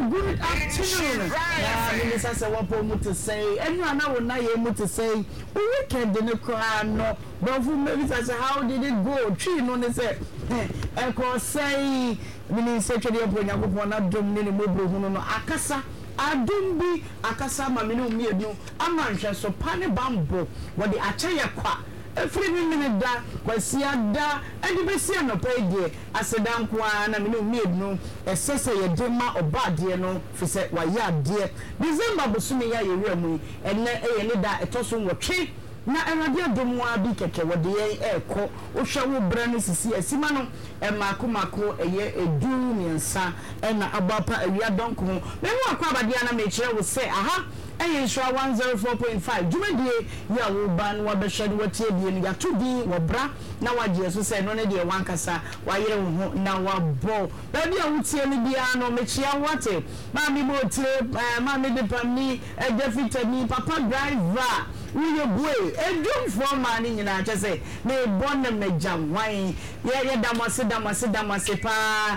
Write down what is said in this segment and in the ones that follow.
good afternoon. Minister say what po to say. Anyone now will not able to say. Weekend in the crowd no. But for Minister say how did it go? Tree no they say. Eko say Minister Chedi Oponyankopon na dom ne mobro hu no akasa. Adumbi akasa ma me no mienu amanhwe so pane bambo wo de akyeye kwa every minute da kwasi ada edi besi anopa die asedan kwa na me no mienu esese ye de ma obade no fi se wa ya de December bosumi ya ye wiamu enne eye ne da etoso nwotwe na enade adomwa bi keke wo de ye eko wo hwa wo bra no sisi asima no makomako eye edu miensa na abapa awia donko me ho akwa abade na me kire wo se aha eye nsura 104.5 dwumadie ya wo ban wa behwede watie die ni ya to bi wo bra na waje so se no ne de wankasa wa yere wo ho na wa bo ba bia wutie ni bia no me chia wate ma mi mo tire ma me de pami defitami papa driver we boy edum for man nyina chese me bonne mejam wan ye damase pa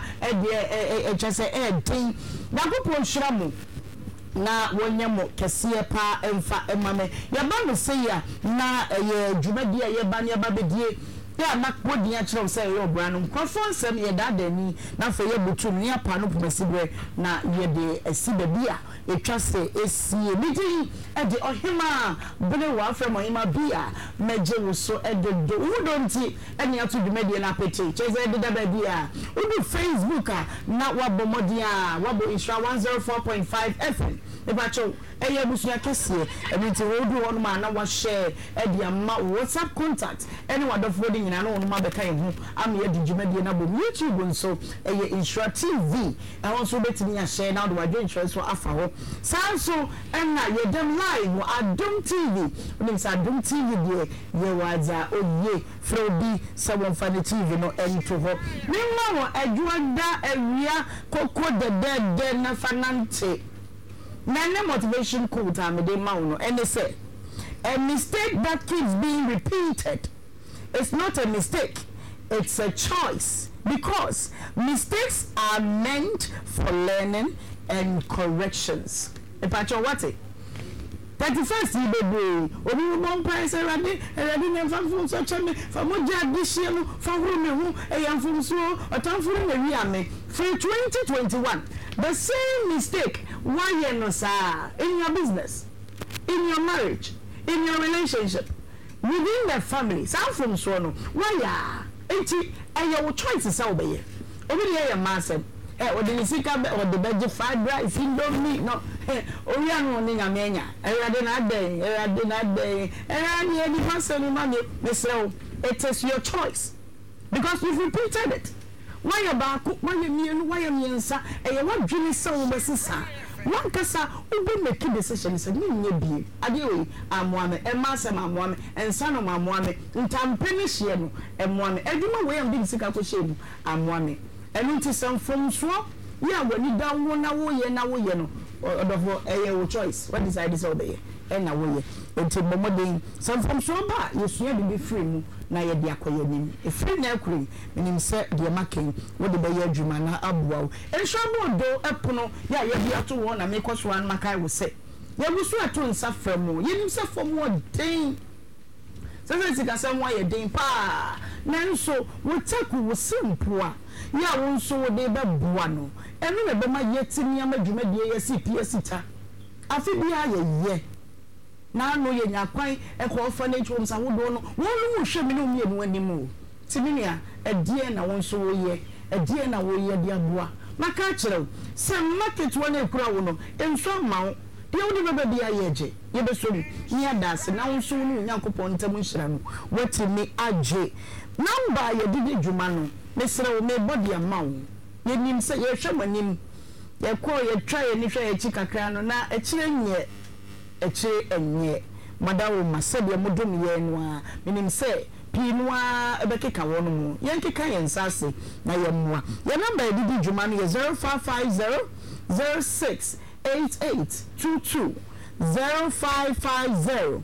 chese edin na popo hiramu na wonyemo kese pa emfa emame ya ba no se ya na ye dwumadi ye ba ne ba bedie ya makpodi ya kire se ye obra no kwafo nsem ye dadani na fa ye butum ne apa no pomasibre na ye de asibe bia etwase esie midi e de ohima bele wa afrem ohima bia meje wo so e de do udonti ene ato dwumadi na apete cheze de da ba bia udu Facebook na wabomodi a wabo insha 104.5 FM ebacho eye busuya kese ebiti wodu wonu ma na wa share e de ama WhatsApp contact ene wadofo de nyina na wonu ma beka hu am ye djumadi na bom YouTube nso eye Insura TV e won so betini ya share na do wa insurance for afa ho sanso enna ye dem live wo Adom TV onim sa Adom TV de ye waza oye Frodi 7 TV no ento ho nimma wo adwada awia koko de na fanante Nene motivation quote amede mauno and they say a mistake that keeps being repeated is not a mistake, it's a choice because mistakes are meant for learning and corrections. Epacho wate 31st February obi bon price erade ne famfum so chame famoja adishie no fahuru me hu eyamfum so otamfuru me wi ame for 2021 the same mistake why you no sir in your business, in your marriage, in your relationship, within the family samfum so no why ya enti your choice is obey obi dey your master odini sika be odebe fried rice indomie no ori anu ni nyamenya erade na dey erani edi fasoni mami mesrew it is your choice because you've repeated it why you back why you mienu why you miensa what dream so we sisa one kasa ube make decision say me nye bie adewe amoame emasem amoame ensano amoame ntampeni hye no amoame eduma we am bi sika ko hye mu amoame enu ti samfom so ya wani da wo na wo ye no odofo your choice what decide is obey na wo ye enti momodin samfom so ba yesua bi free mu na ye de akoye nim e free na akuri menim se de maken wo de be ye adwuma na aboa enhwa mo do epono ya ye bi ato wo na mekoso an makai wo se ye busu ato nsa framo ye nim se fom wo den sese sika se wo ye den pa nanso wo taku wo simpoa ya wo nso wo de be boa no enu na be ma yetimi amadwuma de ye CPS afi bia ye na no ye nyakwan e ko orphanage homes awodo no wonu hwe me no mienu animu timinia edie na won so wo ye edie na wo ye dia boa maka kirew se market wona ekura wo no enso mawo de wo de bebe bia ye je ye be so ni adase na won so no nyankopon ntam nhira no watimi age number ye didi dwuma no mesre wo me body amawo ye nim se ye hwe manim ye ko ye twa ye ni hwe ye chikakra no na ekire nye enye madawo masebe modom ye no a menim se pinwa ebekeka wono mu yenkeka yensase na yemwa ye number didi dwuma no ye 0550 068822 0550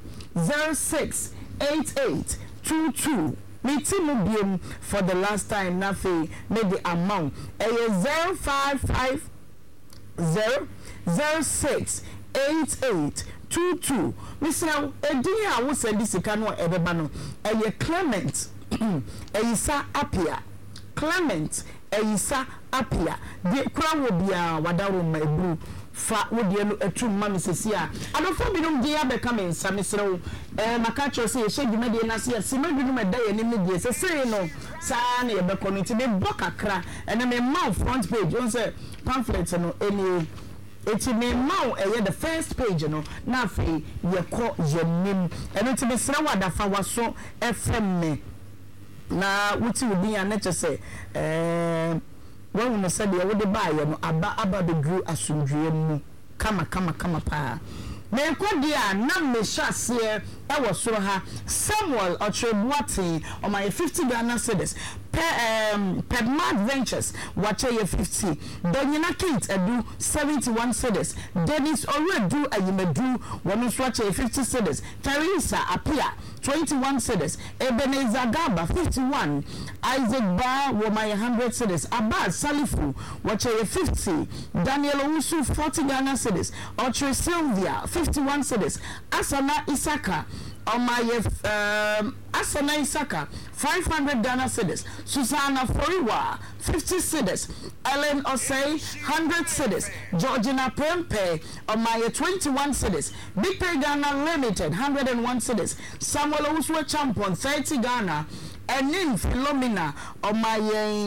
068822 Mitimu biem for the last time na fe made the amount 055 0068822 Mr. Edin a wo send sika no ebeba no eye Clement Eyisa Apia Clement Eyisa Apia de kura wo bia wadaro ma ebru fa wo de no etum ma mesesi a adofo binum de ya beka me nsa mesrewo maka cho se ye shedwuma de na se ya simedwum eda ye ne de se se no sa na ye beko no ti be bokakra ene me mouth front page on say pamphlet no eni eti me mau the first page no na fe ye ko yenim eno ti be sra wadafa waso fm me na wuti obi ya na chese wo no se de wo de ba ye no aba be dru asundue mu kama pa me kodi a na me hyase e wo soro ha Samuel Otrebuati on my 50 Ghana cedis per Mad Ventures watch ye 50 Donyina Kate edu 71 cedis Dennis Oredu ayimedu one watch ye 50 cedis Teresa Apia 21 cedis Ebenezer Gaba 51 Isaac Ba wo my 100 cedis Abbas Salifu watch ye 50 Daniel Owusu 40 Ghana cedis Otre Sylvia 51 cedis Asana Isaka on my Asana Isaka 500 Ghana cedis Susanna Foriwa 50 cedis Ellen Osei 100 cedis Georgina Pempe on my 21 cedis Big Pay Ghana Limited 101 cedis Samuel Owusu Champon 30 Ghana Enin Philomena on my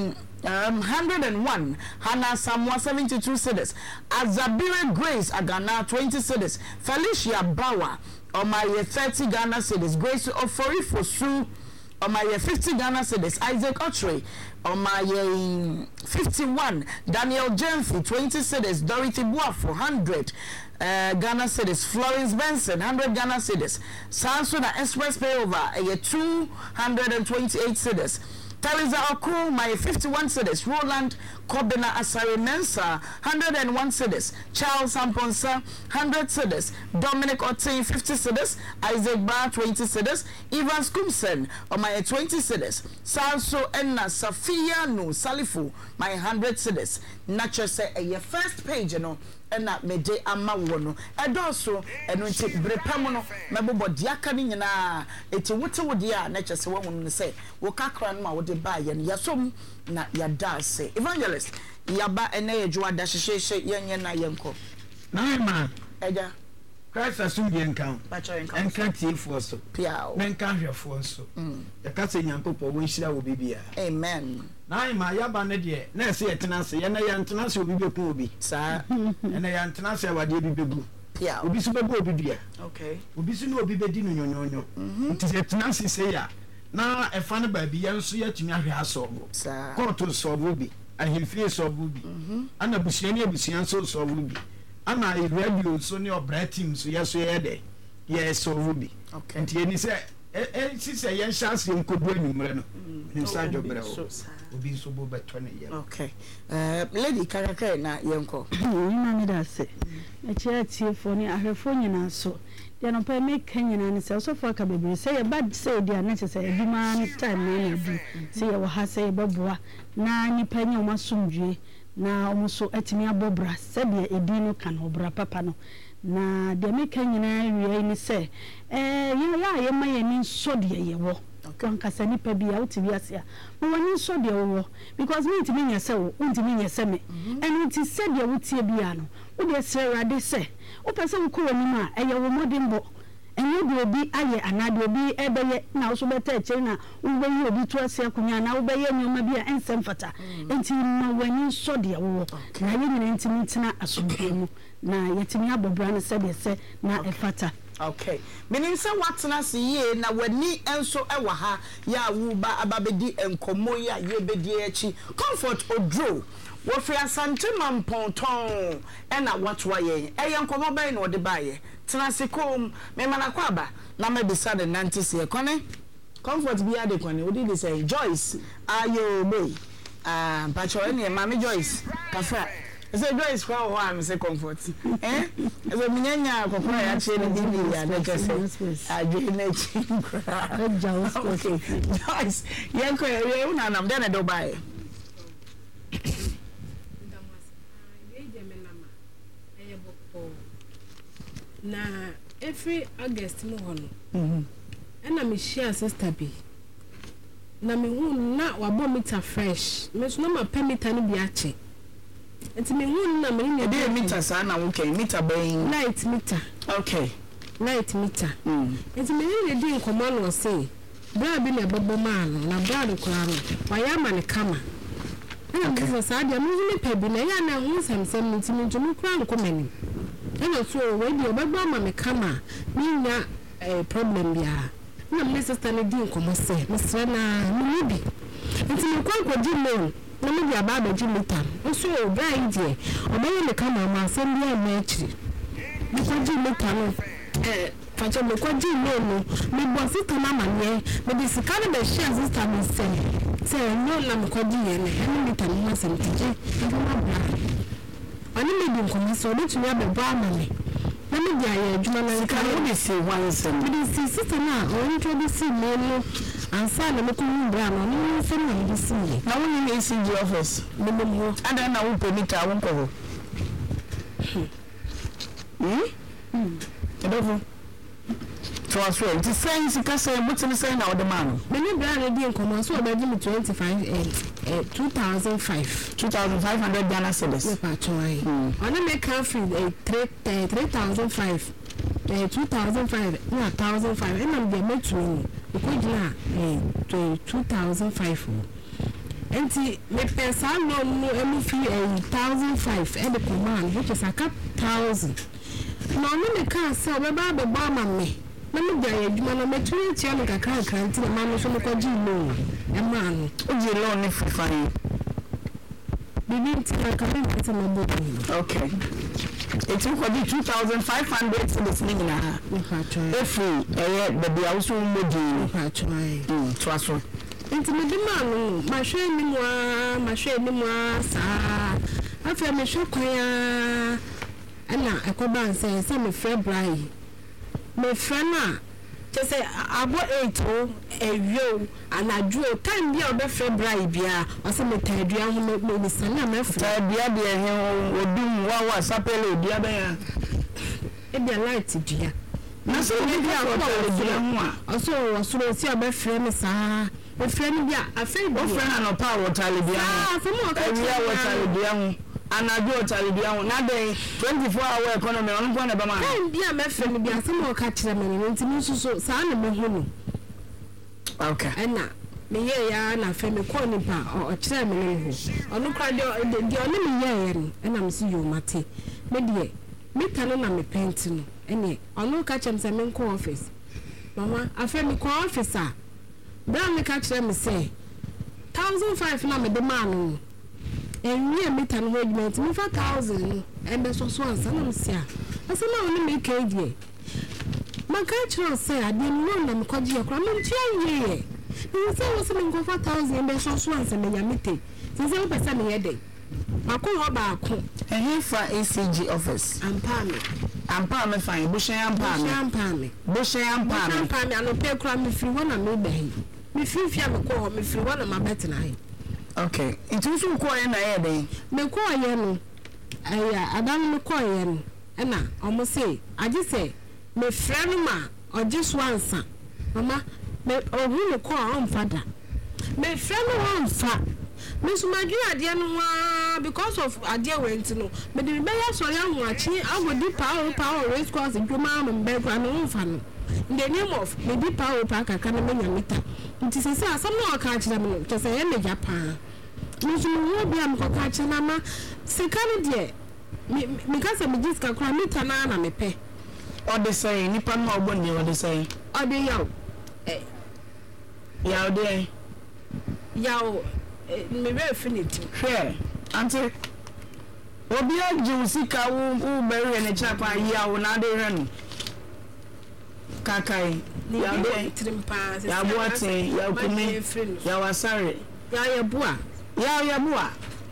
101 Hannah Samuel 72 cedis Azabire Grace Agana 20 cedis Felicia Bawa on my 30 Ghana cedis Grace Oforifosu on my 50 Ghana cedis Isaac Otre on my 51 Daniel Jemfi 20 cedis Dorothy Buafo 100 Ghana cedis Florence Benson 100 Ghana cedis Sansona Express Payover 228 cedis Teresa Oku, my 51 cedis. Roland Kobina Asari Mensa, 101 cedis. Charles Amponsa, 100 cedis. Dominic Otain, 50 cedis. Isaac Bar, 20 cedis. Ivan Skumsen, on my 20 cedis. Sanso Enna Safia No Salifu, my 100 cedis. Nature say a first page, you know. Ena meje ama wono edoso eno nti brepam no mebobo diaka ni nyina eti wote wodi a na kyese wo no se wo kakra no ma wode ba ye no yasom na yada se evangelist yaba ene yedwa da hyehyehye yenye na yenko na ma eja Christ asum de enkan enkan tiefo so piao menkan hwefo so yakase nyankopɔ wo nhira wo bibia amen na ma yaba ne de na se yetenase ye na yentenase obi beku obi sa ene yentenase awade bi begu piao obi so begu obi dua okay obi so no obi bedi no nyonyonyo nti yetenase se ya na efa ne ba bi ye nso yatumi ahwe asobo sa koto sobo bi ahemfie sobo bi ana busia ne busia so sobo bi ana radio so ne obra team so yeso yede yes so ruby okay nti eni se si se yen chance nkodu anumre no ni sa jobere o obi so bo beto ne ye okay lady karaka na yenko ina mi da se e chia tie fo ni ahwefo nyina so de no pa me kanyina ne se so fo ka bebre se ye bad se dia na se eduma ni time na na du se ye wo ha se beboa na nipa nya o masumdwe na omuso atimi abobra sebia edi no kan obra papa no na de meka nyina wie ni se ye maye ni sodie ye wo kan kasa ni pa bia uti biase a mo wani sodie wo because me ntimi nya se wo ntimi nya se me enu ti se de wutie bia no wo de se rade se wo pese wo ko wani ma eye wo modimbo enye de obi aye anade obi ebeye na wo so beta eche na wo be obi to ase akunya na wo be ye nyoma bia ensem fata enti ma wani sodie wo na ye nyina ntimi tina asomdwe mu na yetimi abobra ne se de se na efata okay meaning say watna se ye na wani enso ewa ha ya wu ba ababedi enkomo ya ye bedi echi comfort odro wo fi asante mamponton ena watwa ye enkomo ban na ode baye tenase kom me manakwa aba na me bisa de nantis ye kone comfort bi ade kone odi dey say Joyce ayo boy pacho ene mama Joyce kafa say Joyce kwa ho am say comfort so minyanya kokora ya che ne di ya na kese adwe na chinkra okay Joyce yenko ye una nam de na do bae na every August mo hono na me share sister bi na me hu na wabo meter fresh me so na ma pe meter no bi ache enti me hu na me ni dey meter sa na wo kan meter ben light meter okay light meter enti me ni dey nkomo no say bra bi na babo ma no na bra do kora no wa ya ma ne kama na me say dia me ni pe bi na ya na hu samsam enti me ntumu kora nkomani ena so we di obegba ma me kama ni nya problem bia na me sister ne di nkomo se me sra na me bi enti me kwa di loan na me dia ba ba di meter so guy die obeye me kama ma asem bia ma echi me kwa di meter no facho me kwa di loan no me bo sister na ma nye me di sika ne be share sister me se no na me kwa di ye ne meter no ma sem tije ma bra ani me di nkomo so do tumi abeba amane na me di aye adwuma na sika no be say one sem me di sister na o introduce me no ansa na me ko mbra no ni so na me si na wo ni ACG office me mo ada na wo permit a wo ko Edofu so aso ti say sika say mutin say na wo de man me ni bra na di nkomo so obaji me 2500 Ghana cedis me pa choi ona me can free 3005 2005 na 1005 and I'm the metu ko gina 2005 enti me pesa no emu fi 1005 and the command which is a 1000 no me can say we ba be ba ma me na me dia adwuma na metu enti o kakra kranti na ma no so me ko gi loan e ma no o gi loan ni fifan bibi enti na ka me enti na bo okay it's for the 2500 for the thing na if baby also modi to aso enti me di ma no ma hwe ni mu sa afa me hwe kwaya ana akoba nse se me frɛ brai me frɛ na te se abo 8 o ewio anadwo time bia obefrɛ brai bia o se me tadua ho me sana me frɛ tadua de he odum wa sapele odia ba ya e bia light dua na so me bia ko tadua ho a so osoro si obefrɛ me saa o frɛ ni bia afei o frɛ na no pa water dua ah so mo ka ewia water dua ho anadwo water dua ho na den 24 hour economy on ko na ba ma bia me frɛ ni bia so mo ka kyerɛ me ni nti mi so saa na me hu no okay ana me ye ya na fe me ko nipa o kyerɛ me ne ho ono kra de ono me ye no ana me si yo mate me de meta no na me penti no ene ono ka kyerɛ me se me ko office mama afa me ko office a bra me ka kyerɛ me se 1005 na me de ma no enwie meta no ho adwuma me fa 1000 no ebe so ansa na me sia asa na ono me ka die maka kyerɛ se ade no na me kwaji yakra me ntia yeye ni se wo se me ko fa 1000 ebe so ansa me nyamete se se wo pesa me yede mako ho ba ko for ACG office ampa me fine bushen ampa me ano pe kra me firi wona me behi me firi fia me ko me firi wona ma betina he okay itu so ko ye na ye den me ko ye no aya adam me ko ye no na omo say agi say me frɛ no ma oje swansa mama me ohu me ko on fada me frɛ no on fa me so magi ade no wa because of ade went no me de be ya so ya hu achi agodi power race course dwuma me be kwa no fa no in the name of me di power pa kaka na me nyamita nti sese asam na oka kyerɛ me no kese ye me japa me so wo bia me ko ka kyerɛ na ma sika no de me ka se me jiska kra mita na me pe ode say nipa no ogbo ni ode say ode yaw yaw de yaw me be finity hwe ante obi aji sika wo bere ne chapa yaw na de hwe no kakai ya de trimpa ya boate ya kumi ya wasare ya bua ya bua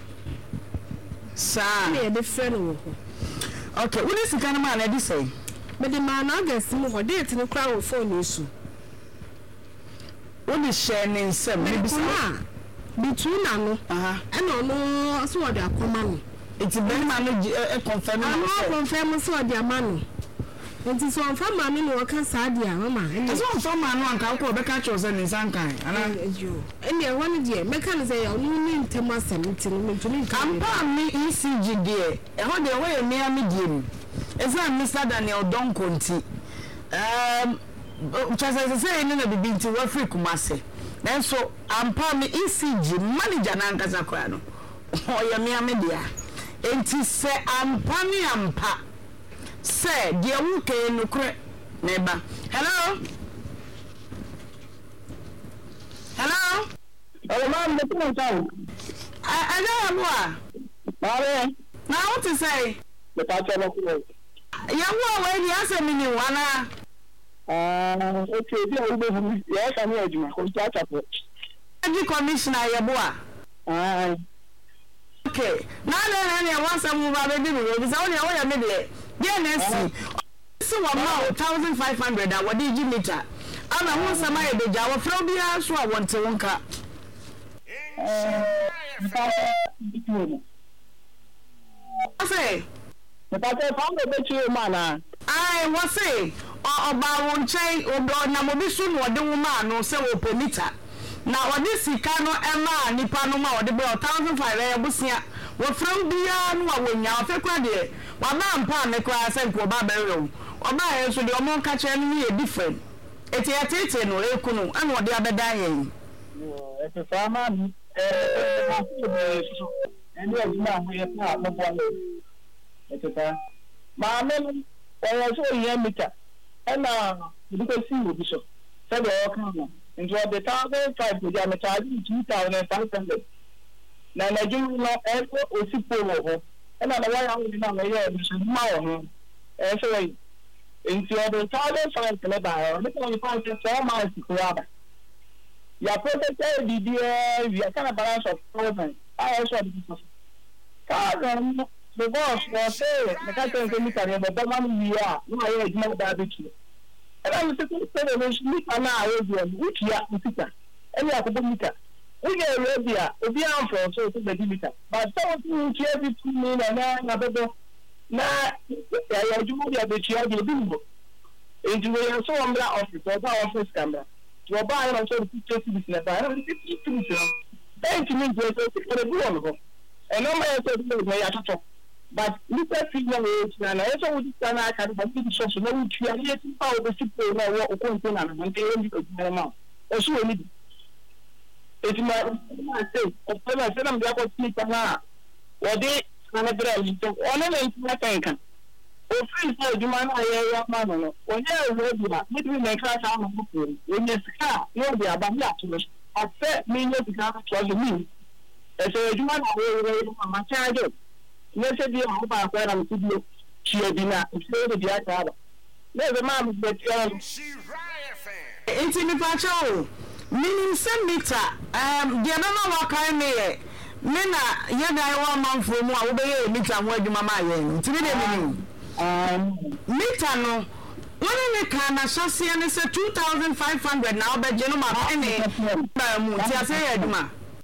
sa na de frɛ no okay wo ni sika no ma na di say me de ma na August mu ho date no kra wo phone isu wo di share ne nsem me bisa between na no aha e no so wo de akoma no It's a very man confirm. I'm not confirm so the amano. It is one from man no can sadia mama. It's one from man one can call Becca chosen in some kind. And you. And you one day mekan say you need to master meeting to me. Ampa me ECG dear. How the way me am medium. It's not Mr. Daniel Don Conti. Just as I say, no be been to work free Kumase. Then so ampa me ECG manager Nankaza Kwano. Oh, ya me media. Enti se ampa ni ampa. Say, dear Wuke no cre neighbor. Hello? Hello? Oh, ma'am, the phone sound. I don't know Mare, now what to say? the patch of the Yawa, where the answer me, Wana. Okay, yes, I'm here, you know, start up. Energy Commissioner Yabua. Okay, now then, I want some move out of the road. It's only a minute. Yes, so about 1,500. What did you meter? I'm a one summer the Java from the house. So I want to one car. I say, the patch found a bit you, man. I was say, about one chain or Namobisun or the woman or so openita. Now, what this Sicano Emma, Nipanoma, or the 1,500 Busia, were from beyond what when you are fecklade. One man pan the class and for Barbarian, or my so the amount catch enemy different. It's a tatin or Ekuno, and what the other dying. It's a farmer, and yes, now we have not no one. It's a farm. Mamma, I saw a meter, and now you can see you, Bishop. Said the all into the 1,500 with the charging 2,500. Now, I do not ever or super. And I'm away on the year, Mr. Mao. So, into the 1,500 by only 5 miles to Kuraba. Your protector, the we are kind of balance of proven. I also have the boss was saying, the captain can look at him, but the one we are, no, I had no barbecue. And I'm sitting there, we are now, which you are, and you have to meter. We get ready, we are from so to the limiter. But something here between me and another. Now, I do the chair, the bimbo. Into a so on that office, or that office camera. To buy also the pictures to be I don't think to thank you, for the good. And no matter what, but look at the and I also would stand I can have the shots of no create power the people or container and they only go to my or so need. It's my say, of course, I said I'm going to sleep now. Or they can have to honor my tank. Or free for the man I am man. Or yeah, between my class and when you car, you'll be about that to us. I said, me not because it was me. And so you want to my child. Let's say the hope I said I'm to do. She had been at the other. There's a man that it's in the patrol. Meaning some meter, the other one kind me. Mena, yada one month from what obey meter where the mama yen. To be the meter no. When they can associate and say 2,500 now, but Genoma penny, I say, Edma.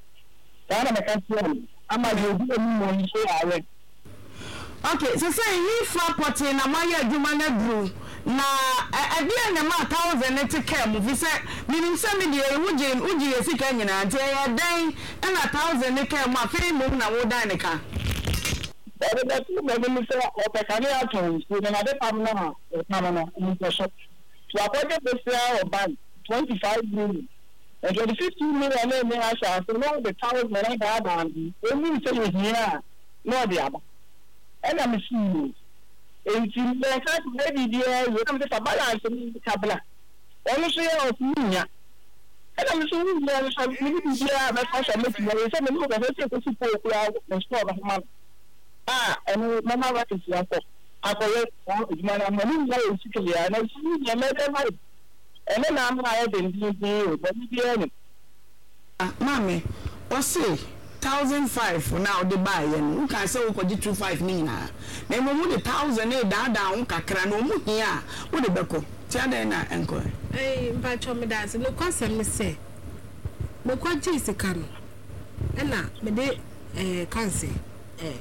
I'm a okay, so say you for potting a Maya Jumana brew. Na ebia na ma 1,000 to come we say meaning some dey uji esika nyina ntia ya dan na 1,000 come ma fe mum na wo dan ne ka but me say o pe kan ya tun so na de pam na in shop to appoint the sale of bank 25 million and 15 million na me asha so no the 1,000 na ga ban only say you here no dey aba and I'm seeing and you can maybe there you come to balance in tabla honestly of me and I'm so there some maybe there but I shall make you say me look at it to support and store of man and mama what is your fault I collect man I'm money is clear and I see you made them and then I'm higher than you but you mommy what's it 1,500 for now the buy and who can say we could 2,500 nina. Then we would 1,000 down kakra no mu here. What the beko? Tia den na enko. Mpa chomi dance no kwasem me say. Me kwaji sika no. Na me de kanse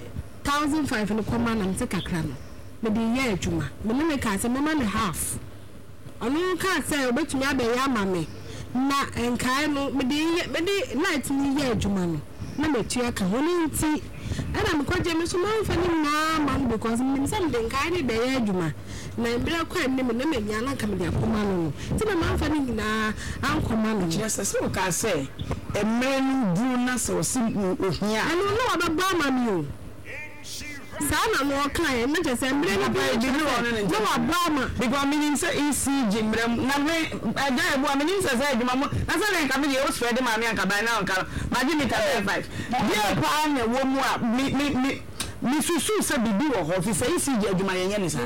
1,500 no koma na mse kakra no me de ye adwuma me ka se mama ne half onu ka se obetumi abeya ama me na enkai no me de night ni ye adwuma no na metua ka ho ni nti ana me kwaje me so man fa ni na man because me say de enkai ni beya adwuma na mbira kwa me na me nya na ka me de akoma no ti na man fa ni na ankoma no yes so ka say emenu du na so si ohia anu no ababa ma mi o sana no kan me je say mbira na ba di no ababa because meaning say ECG mbrem na me ada ebo a meaning say adwuma mo na say nka me de o spread ma me anka ba na anka ma di me 5 dia pa na wo mu a mi susu se bibi wo ho fi say ECG adwuma yenye ne sa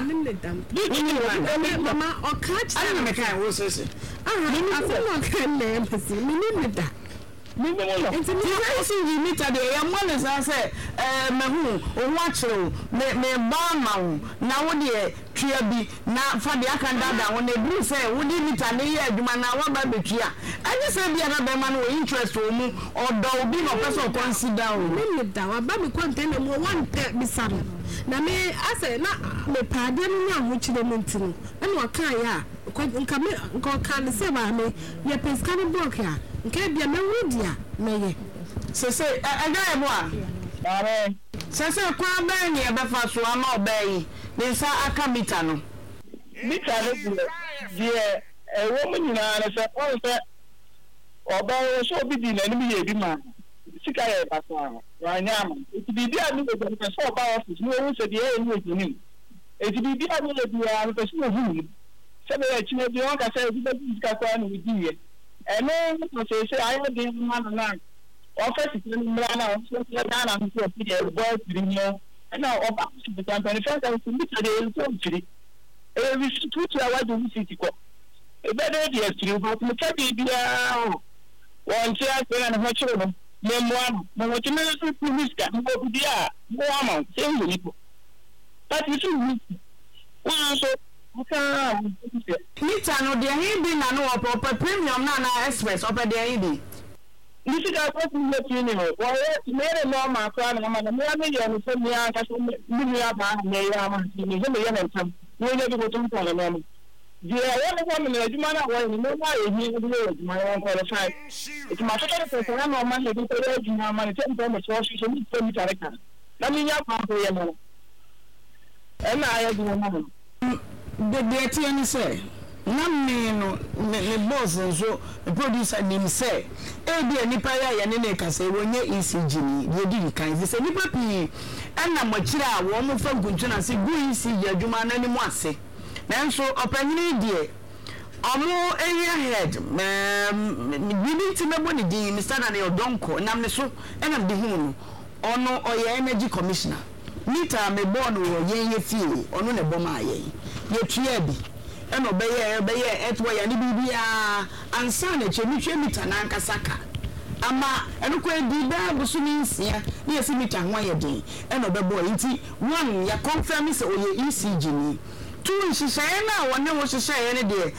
mama o catch ana me kan wo se ni no kan na empathy ni da It's a meter de ya mo le sa se me hu o wa kire me ba ma wo na wo de tua bi na fa de aka ndada wo na bi se wo di meter ne ye adwuma na wa ba betua anye se bia na be ma no interest wo mu odo obi no person consider wo me da wa ba me content mo wan te bi sa na me ase na me paade no nya ho kire me ntino na wa kan ya nka me nka kan se ba me ye pesca no block ya nke bia me wudia me ye se aga ebo a Bare. Se kwa ba ni e be fa so ama obai ni sa aka mita no Mita no die wo mu nyina na se on se obai so bi di na ni ye bi ma sika ye ba so wa nyama ti bi dia ni go be so obai office ni wo se die e ni ni e ti bi dia ni le dia ni pe so hu se be e chine bi on ka se bi sika kwa ni di ye eno no se ayo de ma na office ni mra na so se na na so bi de boy trinyo na oba si bi tan tan fa ta so mi tade so tiri e wi tu tu awa do city ko e be de di estri ko mo ka bi bia o won ti a pe na ho chiro no me mo mo ti me so police ka mo bi dia mo ama se ni ko ta ti su ni wa so Mita no de hin bi na no op premium na express op de hin bi Nisi ka ko ku le tini ho wa ye mere no ma ko na ma na me ye no so mi aka so mi ya ba me ya ma ni me ye na tam wo ye bi ko tum ko na no je ya no ko mi na juma na wa ni mo wa ye ni bi le juma ya ko le sai it ma so ka so na no ma he bi ko ye juma ma ni tem to me so so mi to mi tare ka na mi ya pa ko ye no e na ya juma na de tie ni say na me no me boss nso producer nim say e bi anipa ya ne ka say wonye ECG ni de di kan say nipa pi na machira a wo mo fa guntu na say gu ECG adwuma na ni mu ase nanso opanyini die omo area head bibi ti mebo ni di Mr. Daniel Donko nam ne so enam de hu no ono oye energy commissioner mita me board wo ye fie ono ne boma ye tua bi eno beye etwo ya ni bibia ansa na chemi mita na nkasaka ama eno ko edi ba busu ni nsia ni esi mita ho ye din eno bebo nti one ya confirm say oye ECG ni tu nhihye na wone wo hihye ne de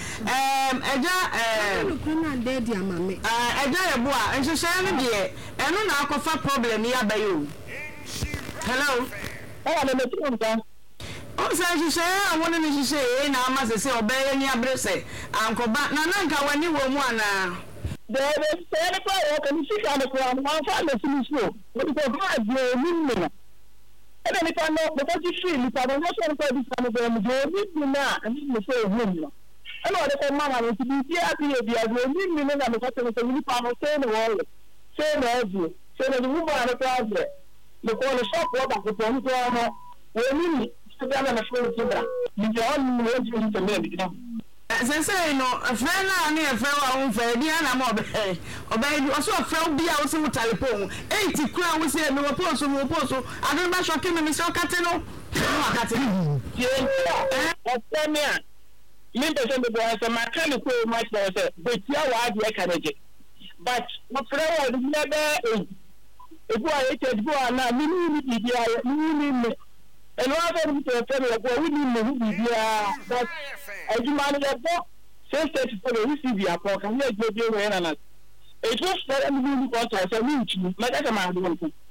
eja kuna dedi amame eja ebo a nhihye ne de eno na akofa problem ya bayo hello na me tu nta o se hihye a wone ne hihye na ama se obeye ni abrese ankoba na nanka wani wo mu ana de se ne ko o kan si ka ne ko ma fa le si so o ko ba de ni na ebe ni pa no be ko ti fi ni pa no so ko di sa no be mu de ni na ani mo so hu ni no eno de ko ma na ti bi a bi e bi a de ni na me ko te so ni pa no se no wo se no edu se no mu ba na ko ade le ko le shop wa ba ko to ni ko no wo ni se ba na so ti bra ni je on ni wo ji ni te me bi na sense no afre na na afre wa won fa dia na ma obey do so afre bia wo se mutale pon 80 kura wo se me wo poso adon ba shock me so kate no akate je o me a min be se be bo se ma kan ko ma se be tia wa ade ka neje but mo fre wa du na be e bu a ye bu na ni bibia ni me eno aba ni to fere ko wi ni bibia but ejuma ni le bo say state for the receive ya ko kan ye je we na na e just say ni ko ta say ni nchi ma ka ma do nko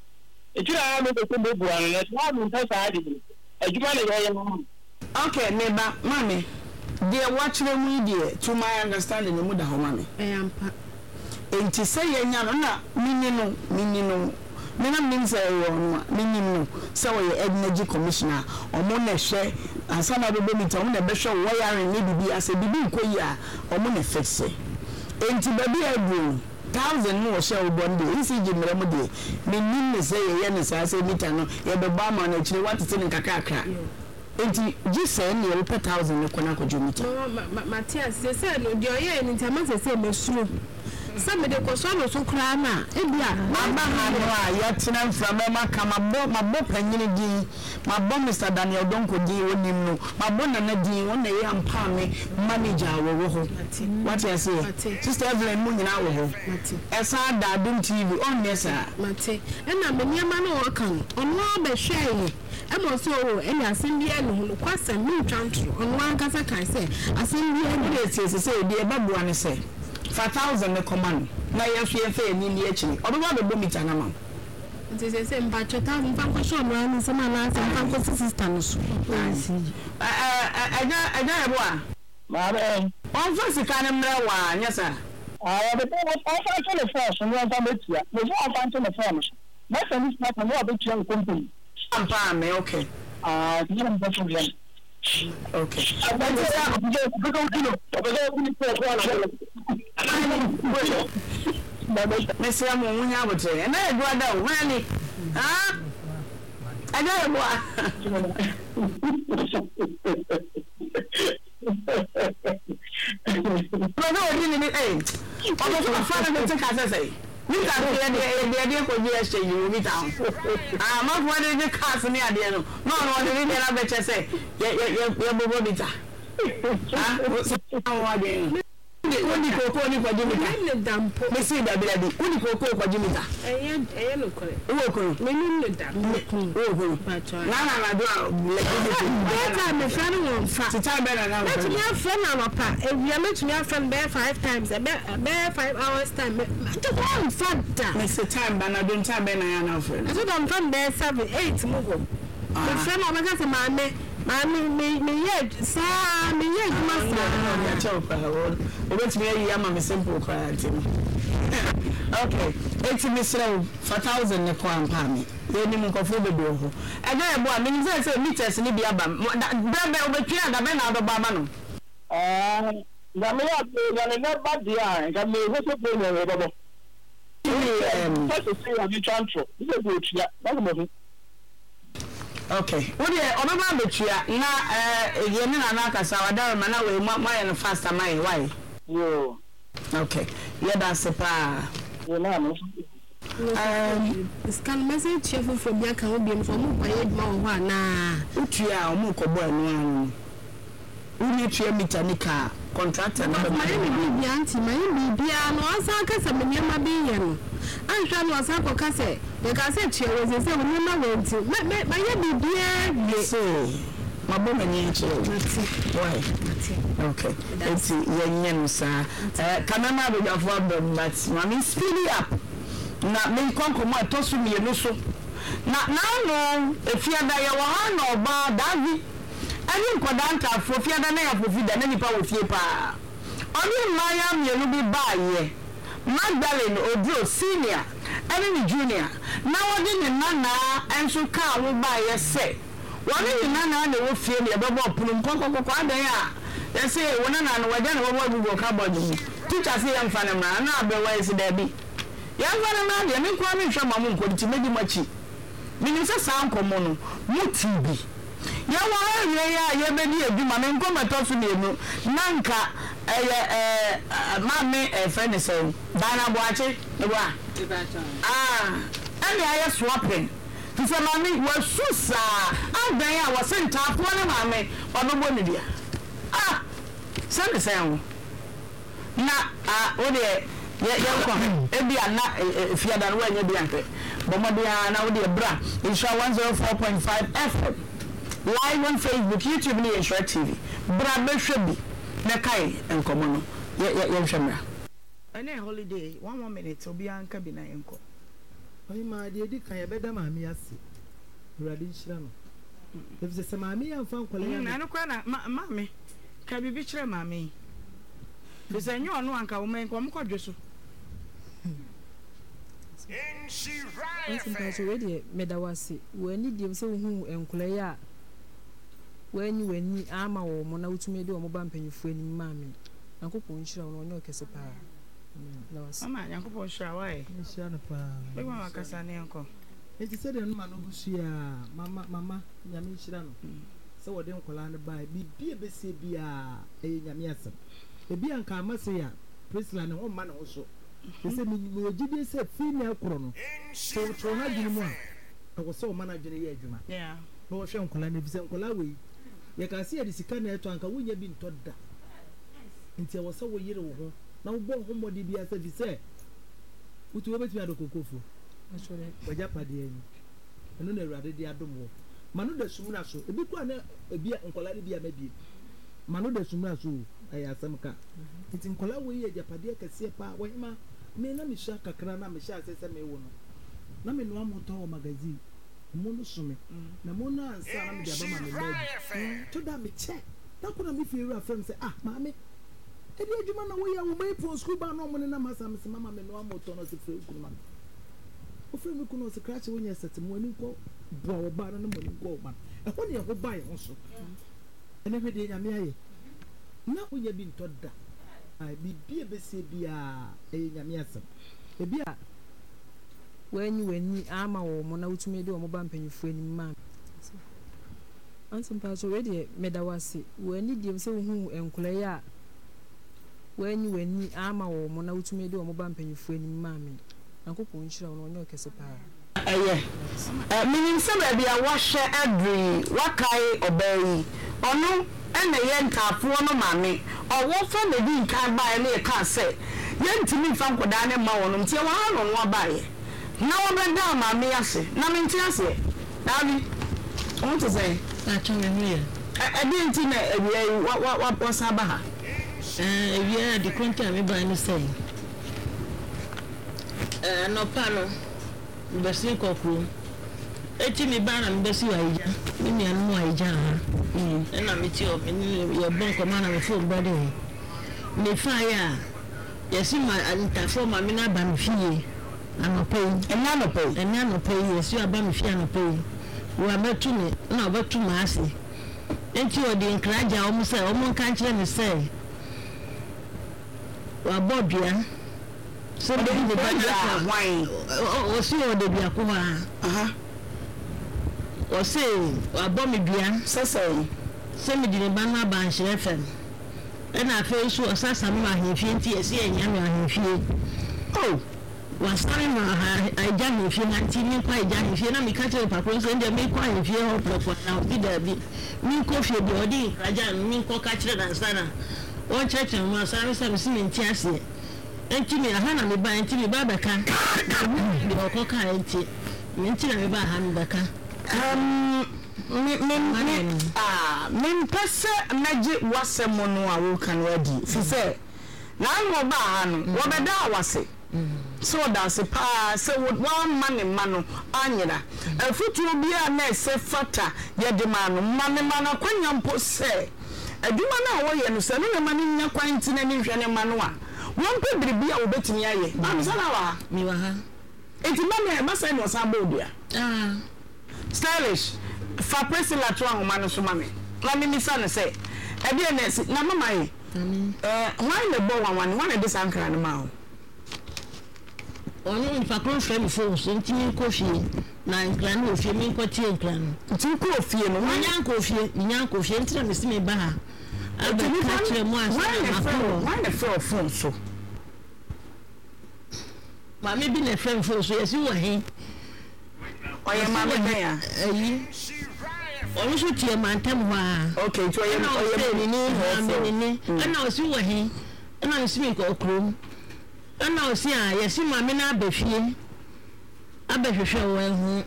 Ejira me ko be buan na na mu ta sa adi. Ejuma na ye no. Okay, neighbor, mommy. Dear watch me dear to my understanding the muda homami. Ampa. Enti say yenya no na minino. Mena means minimum so we energy commissioner omo na hwe ansa na be meet omo na be hwe wiring ni bibi ase bibi nkoyi a omo na fix enti baby agro 1000 no share obonde isi jimre mo de menim ne say ye ne sa say meter no ye be ba ma na chire what tin kakakra enti gise ne ye pe 1000 ne kona ko jomita Matias say no de oye ni ntama say mesuro some de ko so no so kra na e bia aba ha no a ye tena mframa kama mabo panyini din mabo Mr Daniel Donko din wonim no mabo nana din won na ye ampa me manager wo ho what you say sister Evelyn mu nyina wo ho esa da dum TV on nesa mate e na me niam na wo kan ono be hwe emo so o eni asembia no ho kwasam mi twantro ono ankasa kan say asembia no dey say dey babuwa ne say 4,000 ne command na ye hwe fe ni ni echi obo be meter na ma nti say mba chota mfa ko show no ani se na na se mfa ko sister no so aga ebo a Ma be on fa sika ne mra wa nyesa be ko fa telephone no fa betia mo fa telephone na se ni snap no abetia company ampa me okay ni mo fa problem okay Messi mo munya bote na edu ada o hani aga ebo no odi ni o ko fa na te ka say mi ka de ko ji ese yi mi ta ma fo de cars ni ade no no de ni na be che say ye bobo bita wa de Uni koko ni kwa jimita. Mene dampo. Mesi da bila di. Uni koko kwa jimita. Eye no kore. Uwo kore. Mene dampo. Uwo kore. Na do better me friend won fa. Sita be na. Let me have friend na papa. E we let me have friend be 5 times. Be 5 hours time. To one factor. Me say time ba na do time be na ya na friend. So don friend be 7 8 mo go. Me friend na be say me ye sa me ye kuma sa. Ya chopa ho. Obetimi ayi ama me simple quality. Okay. Eti me slow 4,000 ne kwa ampa me. Ye ni mu kofo be do ho. Ega ebo a me say meters ni bi aba. Da be obetwi da be na do baba no. Na me ya ne ba dia, ga me ho so pe ne baba. First say you transfer. You go to ya. Na mo. Okay. What dey obaba betua na ye ni na akasa wadare mana we ma ye faster mai why? Yo. Okay. Yeah, that's a pa. You know. Scan message chef from Bianca will be informed by Edmond na. Utia omu kobo anu. Uni tia mitanika contractor na my baby auntie my baby no asa kasa me nyama be ye no. Anhwa no asa ko kase. The kase chie we say we nyama wenti. My baby e so mabo mani nche. Why? Okay. It's yenyen sa. Kamema be dafo abom but mami speed up. Na me konkomo atosu mienu so. Na no efiada ye wo ha na oba davi. Ani nkoda afro fiada na ya fofida na nipa wo fie pa. Oni maya mienu bi ba ye. Magdalene Odro senior and junior. Now I didn't nana and so car will buy a say. One in nana they will feel the above Pulum Coco there. They say one and one then what will come. Teacher say young Fanama, now be where is there be. Young Fanama, you make one from a monk to make much. Minister Sound Common, Mutibi. Ya baby a man and come at us Nanka Mammy friend so Dana Boache and I are swapping. To say mammy was Susa. I was sent up one mammy or the one dear. Send the sound. Oh dear, maybe I'm not if you are done when you're being but now dear bra in show 104.5 FM. Live on Facebook, YouTube, and Insure TV. Brother should be Nakai and Comono. Yeah, Shamra. And a holiday, 1 more minute, so be Anka Bina Enko. oi ma de di kan ya beda maami ase urade nhyira no if se maami ya mfa nkwale ya na no kwa na maami ka bibi kire maami de se nyo no anka wo men ko mkodwe so Nti mpacho we de medawase wani dim se hu enkwale ya wani ama wo mo na wutumi de wo mo ba mpanyifo ani maami nakopɔ nhyira wo no onye okese pa dawase mama yakopɔ hira wae nhyira no pa be ma makasa ne enko enti se de no ma no busu ya mama nyame nhyira no se wo de nkwala no ba bibie besie bia nyame asem ebi anka amase ya Priscilla ne ho ma ne ho so se me ogide se female kro no so tro na dwene mu a wo se wo ma na dwene ye adwuma yeah no wo hwe nkwala na bi se nkwala we ye ka se ya de sika na eto anka wonya bi ntoda nti wo se wo yire wo ho na wo bo ho modi bia se bi se utu obetumi adokokofo actually waja pade ani eno na awurade de adom wo manu da sumuna so ebi kwa na ebi nkola ne bia mabie manu da sumuna so ayi asamka nti nkola wo yi ajapade akase pa wo hima me na me sha kakra na me sha asese me wo no na me no amoto wo magazine mo no sume na mo no ansa na me de abama me lady to da me che na kuna me fi ewura fam say maame edi adwuma na wo ya wo mai po school ba no mo ne na masa me se mama me no amoto no se fe ukuma ofre me kuno se crash wonya sete mo ani ko bo wo ba na mo ni ko ba e ho ne ho ba ye ho so ene hwede nyame aye na wonya bi ntoda ai bibie besie bia nyame asem e bia wani ama wo mo na wutumi de wo mo ba mpanyifo ani maami ansim pa so we de medawase wani dim se hu enkwala ya wani ama wo mo na wutumi de wo mo ba mpanyifo ani maami nakopɔ nhyira wo no onye okese pa menim se ba bia wo hye adri wakai obai ono ene ye ntafo no maami owo fa me di nkan ba ele ka se ye ntimi fa nkoda ne ma wo no ntie wa ha no ba ye na wo be da maami ase na me ntie ase na bi o to say acho me here edi nti na ebi wa saba ha ebi di konta me ba ni say no pano mbesi kokru eti mi ba na mbesi wa ija mi anu wa ija ha na mi ti o mi ye bon ko ma na me fo body me fa ya yesi ma antafo ma mi na ba mi fie anopei ena anopei yesi aba mi fie anopei wa betu me na betu ma ase enti o di nkraja o mu se o mu kan kire me se wa bodua so de bi ba ja wine o si o de bi akwa o se wa bo mi bia se mi di ne ba na ba nhire fem e na fe su o sasa mi ahemfie nti esi enya mi ahemfie wa sare ma aja mi fie na nti mi kwa aja mi fie na mi ka che papa so ndia mi kwa ahemfie ho profo na bi da bi mi ko fie bi odi aja mi ko ka kire na sana o cheche ma sare se mi si mi nti ase enti mi aha na me ba enti mi ba beka mi ko ka enti mi nti na me ba ha mi beka min pese naji wasemo no a wo kan wadi fi se na ngo ba ha no wo beda awase so da se pa se wo mane mano anyira afutu bia na se fata ye de mano mane mano kwanya mpo se aduma na wo ye no se no mane nya kwan ti na ni hwe ne mano a won pe biribi a wo betimi aye am sana wa mi wa ha enti mane ba se no sabo dia stylish fa Priscilla to ahoma no so mame na me misa no se e de na si na mama yi why the boy one dey sankra no ma ho onu in fa kon frame phone so nti mi ko fie na nkran no fie mi ko tie nkran nti ko fie no nyan ko fie nti na me si me ba ha aba ka kire mo asa why the phone so ma me bi na frame phone so yesi wo he oye ma me ben ya ayi onu so tie mantem ho a okay to oye ni ana o si wo he ana o si mi ko krom ana o si a yesi ma me na abafie abahwehwe wo hu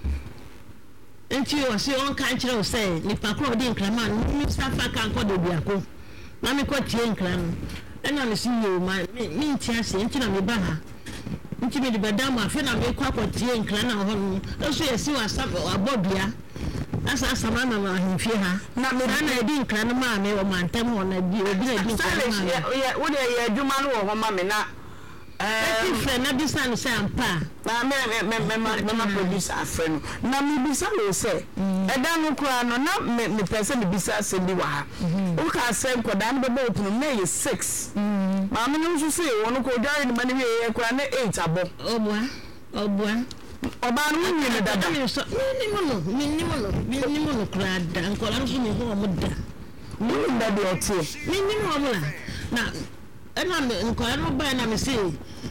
enti o si on kan kire o say ni pakro di nkrama ni safa kan ko de biako na me ko tie nkran ana me si yo ma mi ntia se enti na me ba ha nti me de bedam afi na me kwa kwatie nkra na ho no so yesi wasa abodua asa sama na ahemfie ha na me na edi nkra no ma me o mantem ho na bi obi na di nkra ya wo de ya adwuma no wo ma me na friend na bisa no say ampa na me producer friend na me bisa no say eda no kura no na me person bisa se bi wa ha o ka say nkoda no bebe opunu na ye 6 ma me no so say won ko dware ni mane ye kura na 8 abo obua ọba no ni ne dada ni mo no kura da nkola no so ni ho mo da ni da de otie ni mo mo na ena me nkola no ba na me say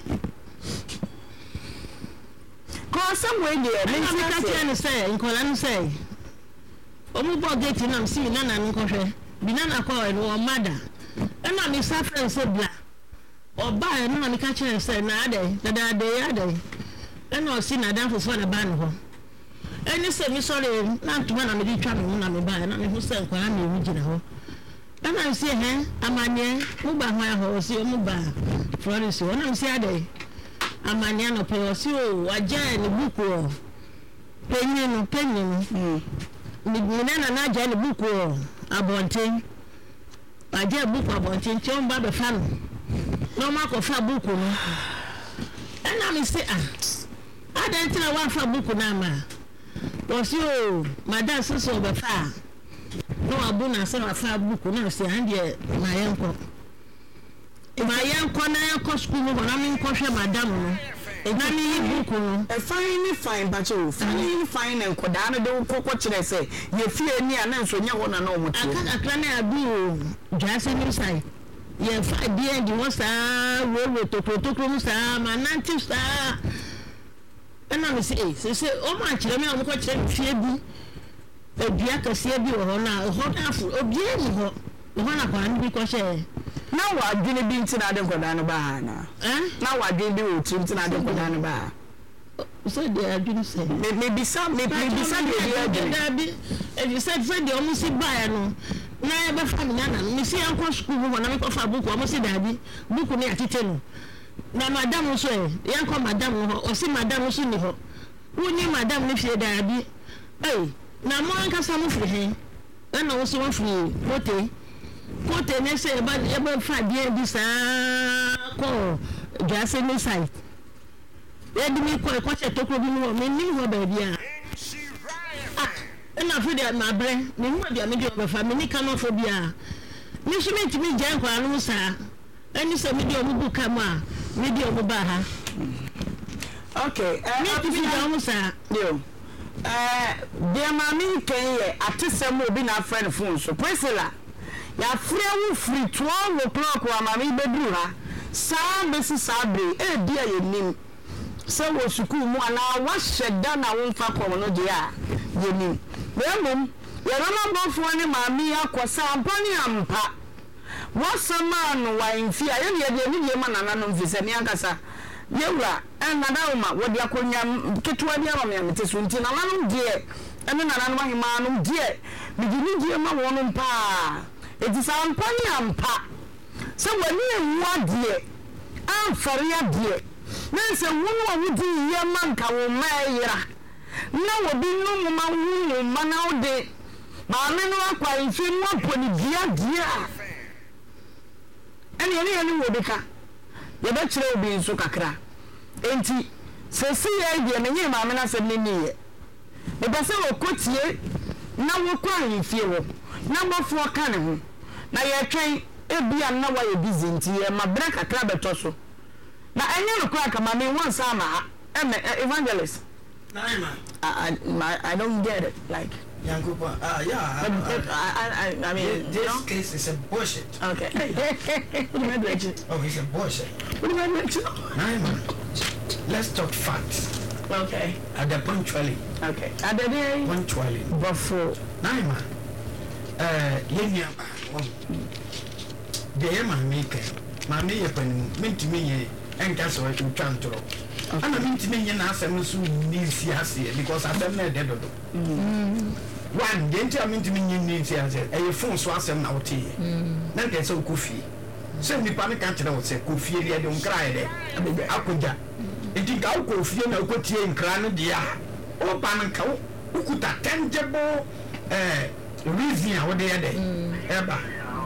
ko somewhere there me say say nkola no say omu bo gate na me see na nkọhwe bi na kwa o mada ena me sa friend say bla oba na me ka kire say na ade dada de ya de ena o si na dan fofo na ba no ho eni say me sorry na ntuma na me di twa me na me ba na me hu say nkola na ewu gina ho ena say amanye mu ba ho ya ho si omu ba Florence ona me say ade amanye no pe o si o waja ni buku o penye no ni nana na aja ni buku o abonten aja buku abonten ti on ba be fa no ma ko fa buku no ena me say adenti na wa fa buku na ma o si o madam so be fa no abuna se wa fa buku na se hande ma yenko na yenko school mo na me nko hwe madam no na me buku no fine but o fine enkoda no de kokko kire se ye fie ni ana nso nya ho na na omoto akra na adu jase ni sai ye fa die di wo sa wo tokro mu sa ma nanti sa ena me say o ma kire me o ko kire fie bi edua kase bi ho na ho na afu obi ni ho na kwa ni bi ko she na wa adwene bi ntina de nkoda no ba na na wa adwene bi o trim ntina de nkoda no ba so de adwene say me bisa de dia bi if you said friend o mu si ba no na e be fa me na me si anko school ho na me ko fa buku o mu si dabi buku ni atete no na madam so yanko madam ho o si madam so ni ho woni madam ni fie dabi na mo anka samu firi he na wo so firi kote ne se ba fa die bi sa ko jase ni site e di mi ko che tokro bi no me ni ho ba bia na firi na bre ni mo bia me di o fa me ni kanofobia ni so me ti mi jan kwa no sa eni se me di o mu buka mu a me di o mu ba ha okay me ti bi da mu sa yo dear mami kenye atesem obi na friend phone so Priscilla ya free free 12 o'clock wa mami bedru ha saa besi sabre dia yenim se wo sukuu mu ana wa hyeda na wo mfa kom no dia yenim bemum ya rama bofo ni mami akosa ampani ampa wasama no wa mfia ye ne de ma nana no mfise ni ankasa yewura na dauma wodi akonya ketwa dia ma me amete nti na nanu die ene na nanu mahima no die bigini die ma wono mpa eti sa ampani ampa se wani enwu adie amfare adie na se wonu a wudi ye manka wo mayira na wobi no ma wunu ma na ode ma me no akwa ifi no aponi dia ene wobi ka ye ba kire obi nso kakra enti sesi ye die me nyima me na se ni ye e ba se okotie na wo kwa ifie wo na bofo ka ne ho na ye twen ebia na wa ye busy nti ye ma bra kakra beto so na enye no kwa kama me wan sama evangelist I don't get it like Yankupa, I mean this case is a bullshit. Okay. Oh, it's a bullshit. What do I make you? Let's talk facts. Okay. At the punctually. Okay. At the day. Punctually. Before. Naima. Yenya. The Emma maker. Mammy, meant to me, and that's what you can't throw. I mean to me, and I said, because I said, no, dead. One, didn't tell me to me, a phone swass and out here. Then get so coffee. Send me panic can't say, coffee, I don't cry there. I could nti ka wo fie na wo tie nkra no dia o ba nka wo ukuta tangible reason a wo de yede eba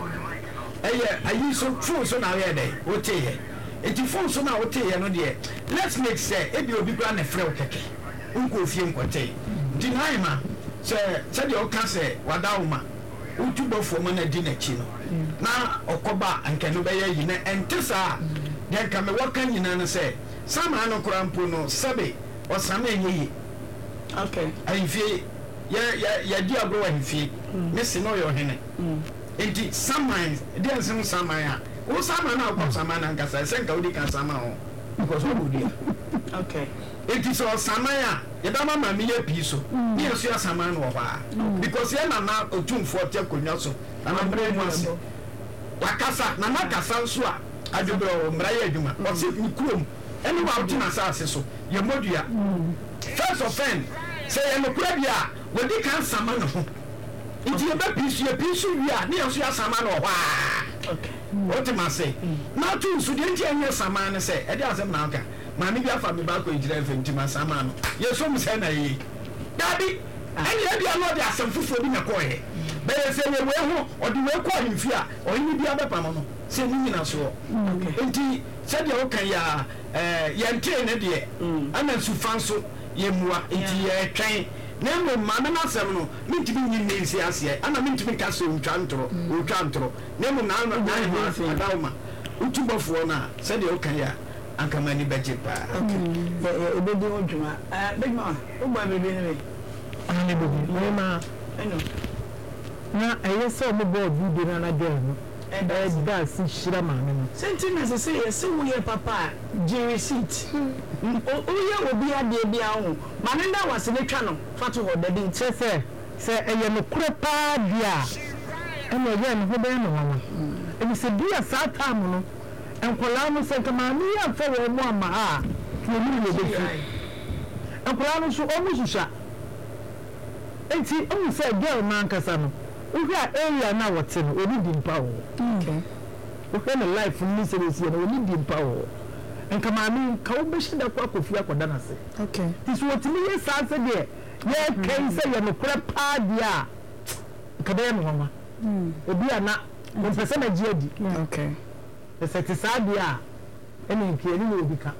ayi so phone so na we de wo tie enti phone so na wo tie no de let's make say ebi obi kra na frɛ wo keke nko fie nkote deny ma se de o ka se wadawuma utubofo mo na di na chi no na okoba anka no be yi na entesa de ka me waka nyina no se sama no krampo no sabe o sama enyi okay ayi fie ya di agro wa fie me se no yo hene enti saman de ansem saman a o saman na ko saman na nkasa se nka odi kan saman ho because o bodi okay enti so saman a ye da mama me ya pi so me so ya saman no ba because ye na otumfo te konwa so na na bre mu ase wakasa na na kasa so a adwobro mra ya adwuma o se kurom eni wa uti na sa so ye modua first offend say ye no kura bia we di kan saman no ho enti ye ba pisu wia ne ye so ya saman no ho okay what am I say na tu so de enti enye saman ne say e de asem na aka ma me bia fa me ba ko ejira fenti ma saman no ye so mu say na ye dabi eni e bia no de asem fufu bi na ko ye be ye say we ho o de we ko himfi a o yin bia be pa mo no say ni nyina so enti say de o kan ya ye ntie ne de ana su fanso ye muwa enti ye twen na mo ma na asem no mintimi nyi nensi ase ana mintimi ka so utwantro na mo na adawma utubofo na say de o kan ya ankamani beje pa okay ebedi odwuma big man o gba bebe ne ani bobi ma eno na ayese mo board bi de na girl no da si shira ma no sentinels say yes we ye papa G receipt o ye obi ade bia ho ma ne da wase ne twa no fato ho dadi se eye no kure pa dia eno ye no ho be no mama ebi se dia sa time no enkola no se kama mi ya fa wo mo ama ha to mi le be fi enkola no so o mu susha enti o se girl man kasa no uhi a area na wote no oni dimpa ho okay na life ni seriously na oni dimpa ho enka ma mi ka wo be shida kwa kofi akoda na se okay this what me yes say there ye kan say ye no kura pa dia ka be no mama obi ana mo pese na ji adi okay the set dia eni nkie ni obi ka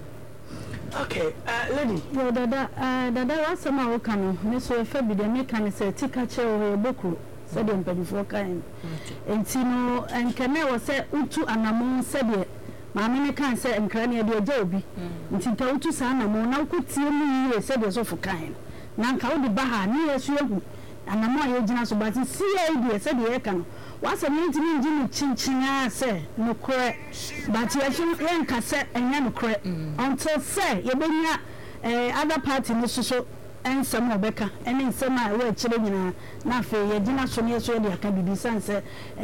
okay lady yo dada wasama wo kan me so fa bi de me kan say tika che wo boku so de mpanyifo kan enti no enkene wo se utu anamon se de maame ne kan se enkra ne de oja obi enti ta utu sa anamon na ukutie mu yie se de so fo kan na nka wo de baha ne yesu ehu anamon ye gina so ba ti CID se de ye kan wasa me ntimi ngi ni chinchinya se no kore but ye so enka se enya no kore until say ye benya other party ni so ensem obeka ene nsem a we kire nyina na fe ye gina so ne so de aka bibi sanse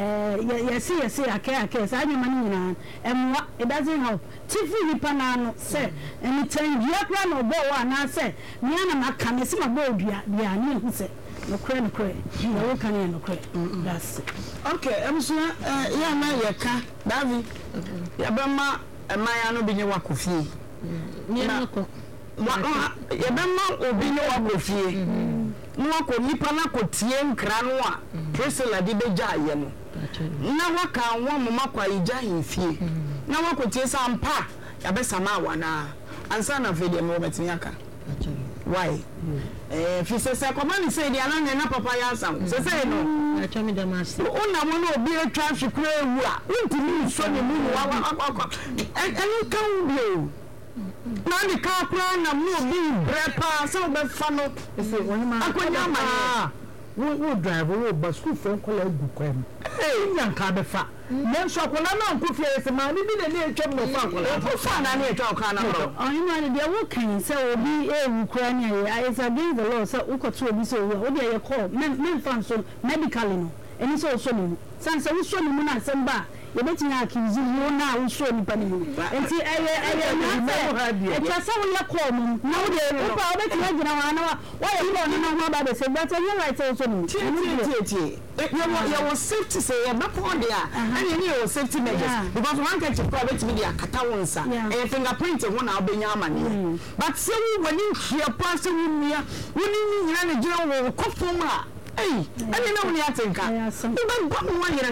yes aka sa anyama ni nyina emwa it doesn't help tifu nipa na no say anytime you kra no bo wa na say me ana maka me se ma bo odua bia ne hu say no kre ya wo kan ya no kre that's it. okay so ya na ye ka Davi ya bema emaya no binye wakofie ni na ko ye bema obi ne wakofie no wako nipa na ko tie nkra no a Priscilla di beja ye no na waka won mo makwa ija himfie na wako tie sampa ya be sama wana ansa na fe de mo betimi aka why fi se komani say dia na papa ya sam se say no acha mi da masi una mo no obi etwa hwekura ewu a ntimi so ne mu wa eni kan bio na ni ka kura na mu obi brepa so be fa no se woni ma akonya ma wo drive wo bus school phone call egu kwam nyanka be fa men so akola na nko fie se ma ni bi na etwa mo fa akola ko fa na na etwa akola na ro onye ma de wo kan se obi ewu kura ne ya is against the law so ukoto obi so wo de ye call men fan so medically no eni so no sanse wo so no mu na asem ba wobɛtumi akizi wo na wo so nipa ne enti ɛyɛ ɛkyɛ sɛ wo yɛ kɔ mu na wo de wo pa wobɛtumi agyina ho ana wa yɛ kɔ no na ho aba bɛ sɛ but ɛyɛ right sɛ so no tie yɛwɔ safety sɛ yɛbɛkɔ de a ɛne ne yɛwɔ safety measures because one can check wobɛtumi de akata wo nsa ɛyɛ fingerprint ho na wobɛnya amaneɛ but sɛ wo w'ani hwia pa sɛ wo nnua wo ne nyina ne gyina wo kɔfom a Hey, I didn't know what you think. You don't want to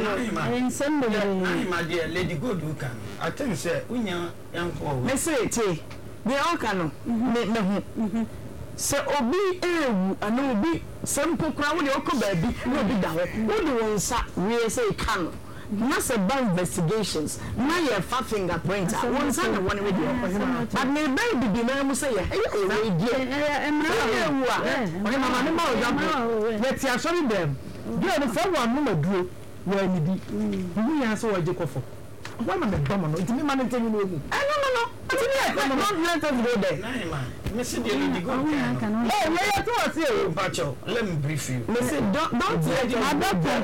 Lady Good, who can. I tell you, sir, we young for. They say, they all can. So, Obi, and Obi, some poor crowd, your baby, will be down. What do you say? We say, can. Must about investigations. Now you're fat fingerprint. I want to one with you. But my baby, the man say, hey, let's actually them. You are the first one who drew where you be. You answer what you call for. One of the government, it's me managing you. No. Don't let us go there. Mr. Lady Good. Oh, where you towards you, Pacho? Let me brief you. Mr. Don't let you. My doctor,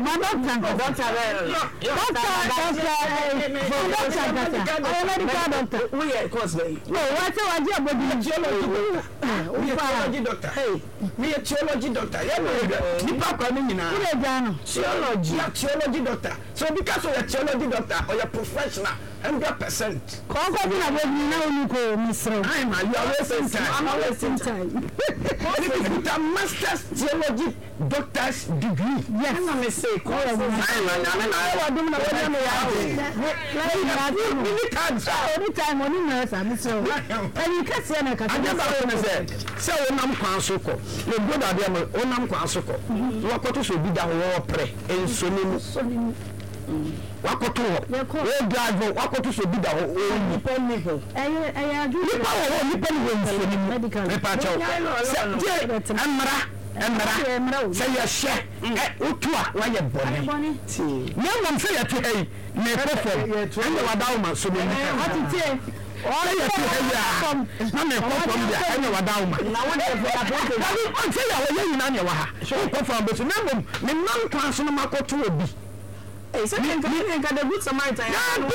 we are Cosby. Oh, what's your idea about the geology doctor? Hey, me a geology doctor. You papa me now. Geology doctor. So because you're a geology doctor or you're professional, 100%. I'm wasting time. With a master's geology doctor's degree. Yes, I'm a mistake. Wakoto we drive wakoto so bida o nipo medical emra say ya she otua wa ye boni nyam say ya to hey me perform and wadaw ma so me atite all ya to hey na me perform dia and wadaw ma na wo de say ya wo ye na ne wa ha so perform be so na me nan kan so na makoto obi. Hey, so you can get a good Samaritan.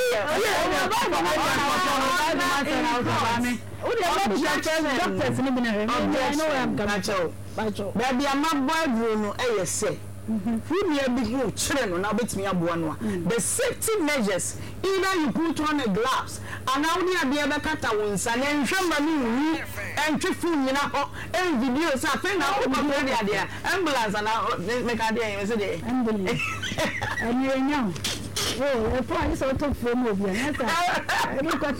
Baby, I'm not boy Bruno, I say. Who may be good children now bet me up one. The safety measures, either you put on a gloves, and now we are the other catawins, and then somebody and Trifun, you know, and videos. I think now the idea, ambulance, and I'll make idea yesterday. And you're young. Oh, the price of top for movie. I look at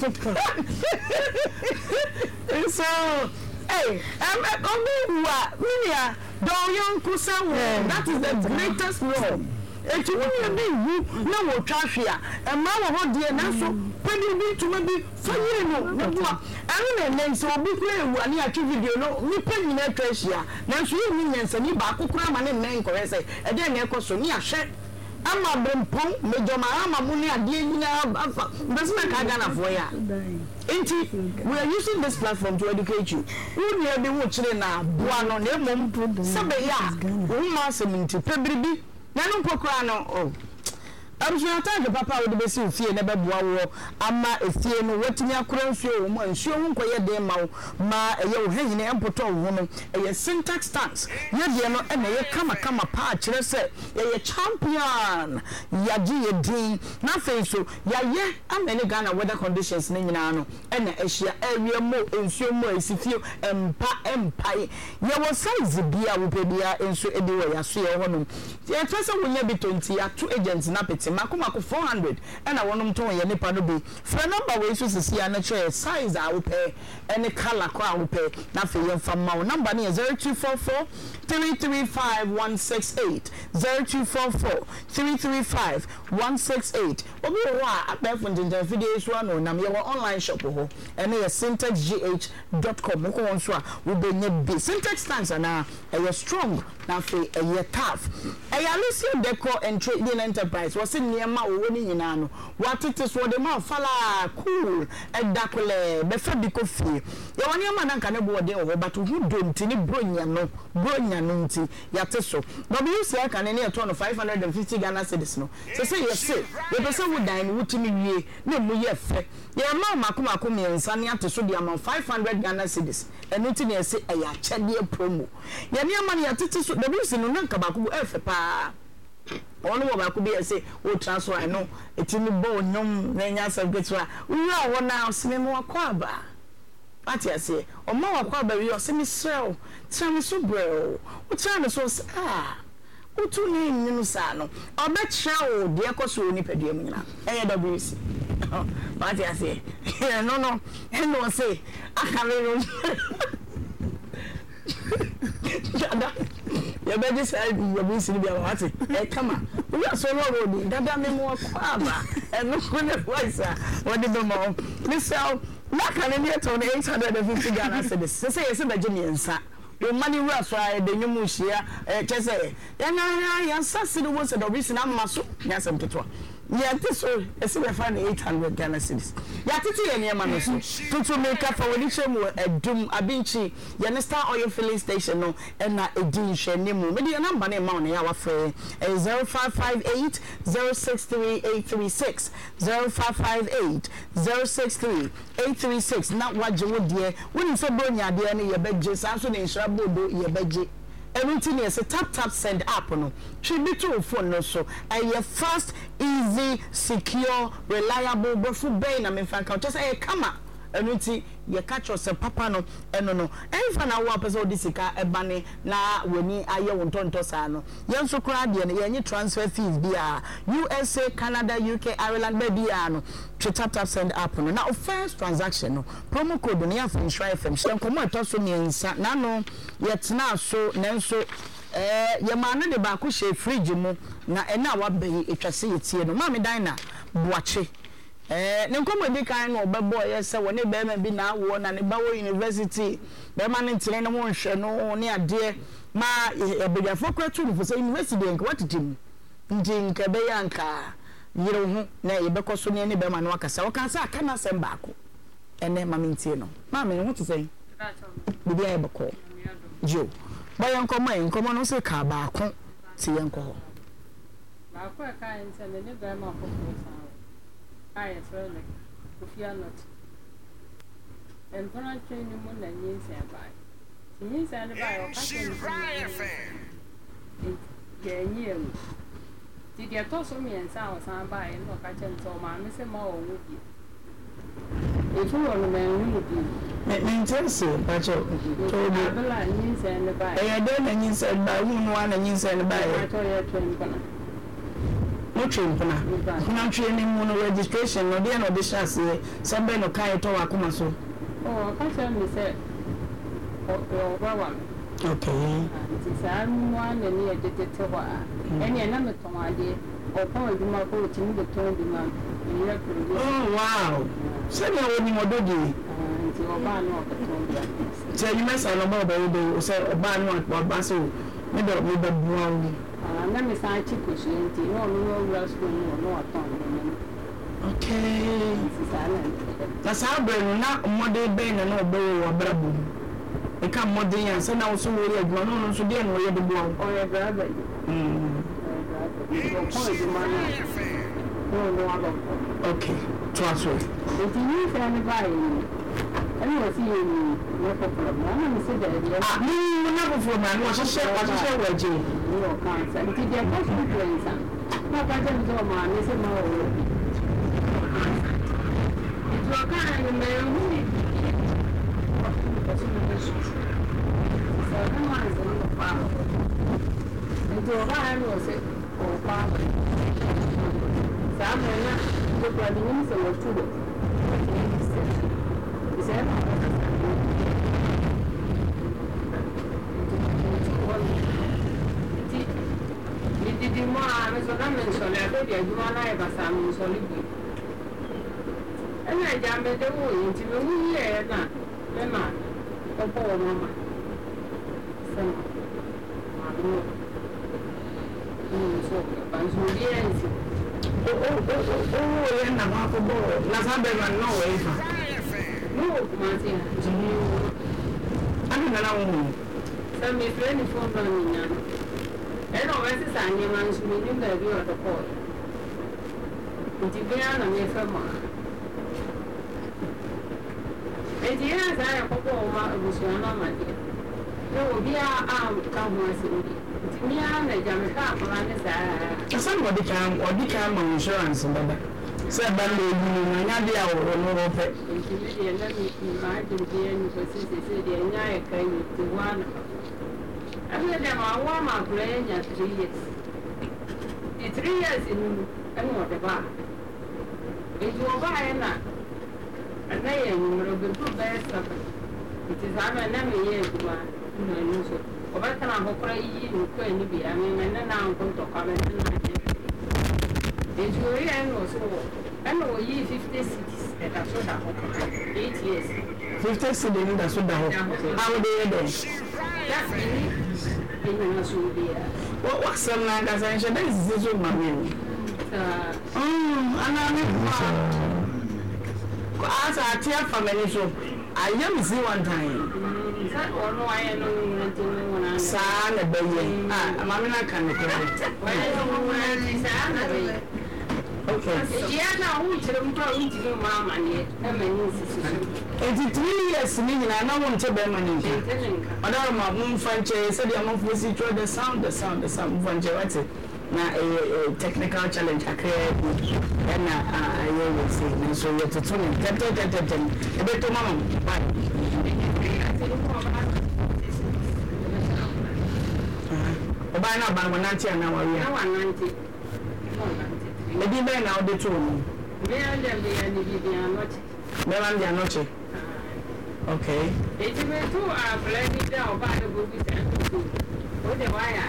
it. So, hey, I'm a coming. Don't that is the greatest law. If you want to be no trafia, and now dear Nassau, when you need to maybe for you know, I mean, so be clear when you achieve video, no, we pay in a treasure. Now, you mean, and you back, cram and then correct, and then you cost me a share. I'm a bumpong, Major Mahama Muni, and that's my Kagana for ya. We are using this platform to educate you. Who near the watching now, Buano, Nemon, Sabaya, Woman, to Pebby, Nano Pocrano, oh. I'm sure I thank Papa with the best of fear, never bow. Ama a fear no wetting your cross, woman, show quiet them out. Ma, a young hanging amputo woman, a syntax stance. Yet, no, and a come a patch, let's say, a champion. Yaji, dean, nothing so. Ya, I'm any Ghana weather conditions, Ninano, and a share area more in so more as if you empire. Ya was size beer with beer in so anyway, I see a woman. The person will be 20 two agents, Napit. Makumako 400 and I want them to any part of the for number ways to see a natural size I will pay any color I will pay nothing from my number near 0244 335 168 0244 335 168 Obi wa apart from the videos one on nam your online shop ho and your syntexgh.com ko won so a we be nye syntax stands na e strong na fe e tough e ya Lucio Decor and Trading Enterprise was atete niema wo ni nyina no watete so de ma fala cool edakole be fa bi kofie ya wani ama na nka ne bo de wo but hu donti ni bronya no nti yate so WC ka ne ne to no 550 Ghana cedis no se yes ye be se wo dan wo timi wie na mu ye fe ya ma makoma miensa ne ate so de ama 500 Ghana cedis eno ti ne se eya chede promo ya ne ama ne yate so WC no nka ba ko efe pa ono wo ba ko bi ese wo transfer no etimi bo nyom na nya sabgetwa wo wo na osime mo akwa ba ati ase o ma wakwa ba wi osime srel tram so bro wo tram so utu ni nyinu sa no obetra o de ekoso oni padua mu nyina WC ati ase no eno say akamero dada ya be this WC ni bia wati kama we are so low road dada me mo kwa ba eno ko ne voice what the mo ni sell na kan ni to 850 Ghana cedis say yes be je miensa the money we are try the nyumu hia chese ya na ya sase no was the WC na maso ya sem tetwa ya teso ese be fa 800 Ghana cedis ya tete ye niam no so tutu make up for woni chemu edum abinchi ya ne Star Oil filling station no na edin hwe ne mu me de number na ma na ya wa fe 0558 063836 0558 063836 na waje wo de woni so bronya de ne ye beje sa so ne insura bodo ye beje everything is a tap send app no tribute to phone no so a fast easy secure reliable bofu bay na me fan count just kama everything ye catch us papa no eno no enfa na wo apese odisika ebane na wani aye wontonto sa no yen so kra de ne yenye transfer fees bia USA Canada UK Ireland be bia no tap send app no na first transaction no promo code no ya for Shire FM shen komo etoso miensa na no yetna so nenso ye ma no de ba ko she fridge mu na ena wa be etwase yetie no ma me dan na boache ne nkomo di kan no obebo yese woni be ma bi na wo na ne ba wo university be ma ne ntire ne mo nhwe no ne ade ma ebegafo kwatu no for university en what tim ndinka be yanka yire hu na yebekọ so ne be ma no akasa wo kan sa aka na sem ba ko ene ma me ntie no ma me hu to say bibi ya yebekọ jo ba yankomo no se ka ba ko ti yanko ba ko ka nse ne be ma ko I really Kufia not. And for not training moon and years and by. Years and by you. Did you toss me and sound some by and look at him so my Miss Moore would be. If you want a man, would be. Let me tell you, but you told me and by. I don't and you said by one and you said by. I told you train. No train pana kuna training mo no registration no dey no dey chance sembe no kai to akoma so oh ka tell me say o ba okay ti sa mo na ni edete ho a eni na me ton ade o pa oduma ko ti mi de ton oduma ni ya kuru oh wow se na woni mododi ti o ba no ko ton se you mess on about do se o ba no ba so me do buawo na me sa chiku shenti no rush no aton okay na sa brenu na model be na no be wo brabo e ka model yan se na wo so wo re aduma no so de no ye de buawo o ye brabo okay transfer if you say anybody anyway see you no problem na say that no problem na share waje no cancer it is a consequence na ka je ndo ma ni se ma o it wa ka ni me hu ni so come on so no pa it wa ka ni o se o pa sa mo na ko pa ni se mo tudo Did you want to mention that you want to have some solid? And I jammed the wood into the wood here, not a poor mama. So, yɛ na ho akɔbɔ na saa bɛrima no wɔ ifa ade nana wo mu sɛ mefrɛ ne fon ba menya no ɛna ɔbɛse saa nneɛma nso menim baabi ɔde kɔɔ nti bia na mefrɛ mɔ nti yɛa saa yɛkɔbɔ wɔ ma abusua no amadeɛ na obiaa ka ho asɛm bi nti mea na agya mehwɛ akɔla ne saa ɛsɛ na ɔde kan ma insurance bɛda sɛ ba na ebi no anya de a wɔwɔ no wɔpɛ nti me deɛ na maagye deɛ nipa sesese deɛ nya yɛ ka yi te hɔ ana ɛbɛ deɛ ma awo ama akora yɛnya 3 years the 3 years no mu ɛne ɔde baa nti wɔbaeɛ na ɛnɛ yɛ nwummerɛ bɛduru bɛyɛ 7 nti saa bɛ na meyɛ adwuma na ɛno so ɔbɛtena hɔ kora yiyi ne kɔ ani bi amema ne na nko ntɔkwa bɛne na anyɛ nti ɔyɛ ɛna ɔso wɔ ɛna ɔyii 50 cities ɛda so da hɔ 8 years 50 cedi no da so da hɔ a wode yɛ dɛ ɛnyina so biara wasɛm no ankasa nhyɛ dɛ sisi so ma me anaa me asa ate afa m'ani so ayɛ me si one time saa na bɛyɛ ama me no aka ne kora enti 3 years ni nyinaa na wo nkyɛ bɛrima ne nka ɔdɛ ma momfa nkyɛ sɛdeɛ amanfoɔ si twɛ the sound momfa nkyɛ wate na technical challenge kakraa bi ɛna ayɛ wɔ se nso yɛtoto ne tɛtɛtɛtɛtɛm ɛbɛtɔ mama ɔbaa no aba no nante anaa wawia ɛdi bɛn na wode too no bɛma mde anɔkye okay eti metu abla ni da ɔbaa no bobi sɛ wode wayɛ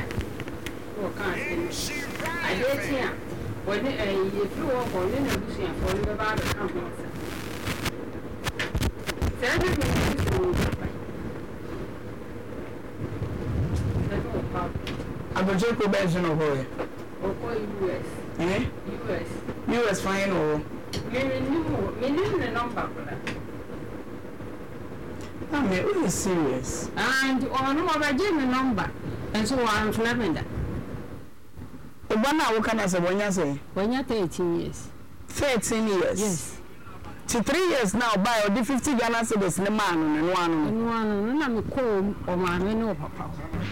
adetia wɔde yɛfiri wɔ hɔ ne na busuafoɔ no bɛba abɛka ho sɛ sɛ ne mesuo abɔgye ko bɛɛ so no hɔɛ ɔkɔ US fine no menim ne nɔmba kola me who serious and ɔno ɔbɛgye me nɔmba ɛnso wɔamfrɛ me da Obana wo kana se bonya se? Bonya 13 years. 13 years. Yes. Ti 3 years now buy or the 50 Ghana cedis ne man no anu. No anu na me ko o ma me no papa.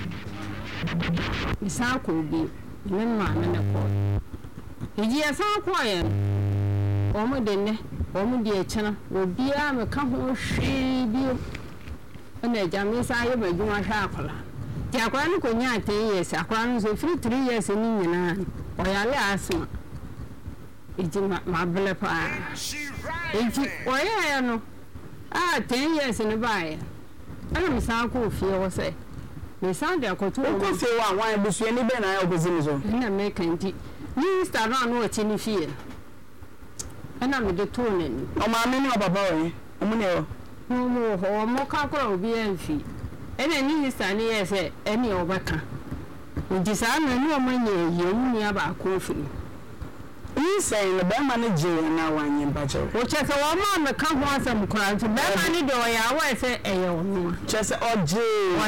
Isa ko bi me ma me ne ko. Iji asa ko ye. O mo de ne, o mo de echena, obi a me ka ho hwe bi. Na eja me sa ye badwuma hwa akola. Ti akwara no konya 10 years, akwara no so 3 years ni nyina. Oyale asma. Iji ma bele pa. Iji oya no. 10 years ni bae. Ana me sa ko fie wo se. Me sa de akoto ko fie wa wan busu ni be na ogozi ni so. Na me kanti. Minister no no ati ni fie. Ana me de to nani. O ma me ni baba we. O mu ne o. Mo ka ko obi anfi. Ene ni minister ni yese eni obaka. Nti sa na ni o manye yemu ni aba ko fi. Yi say le ba ma ne je na wanye bache. O chese wo ma me ka ho asem kura nti ba ma ni de o ya wa se eye onu. Chese oje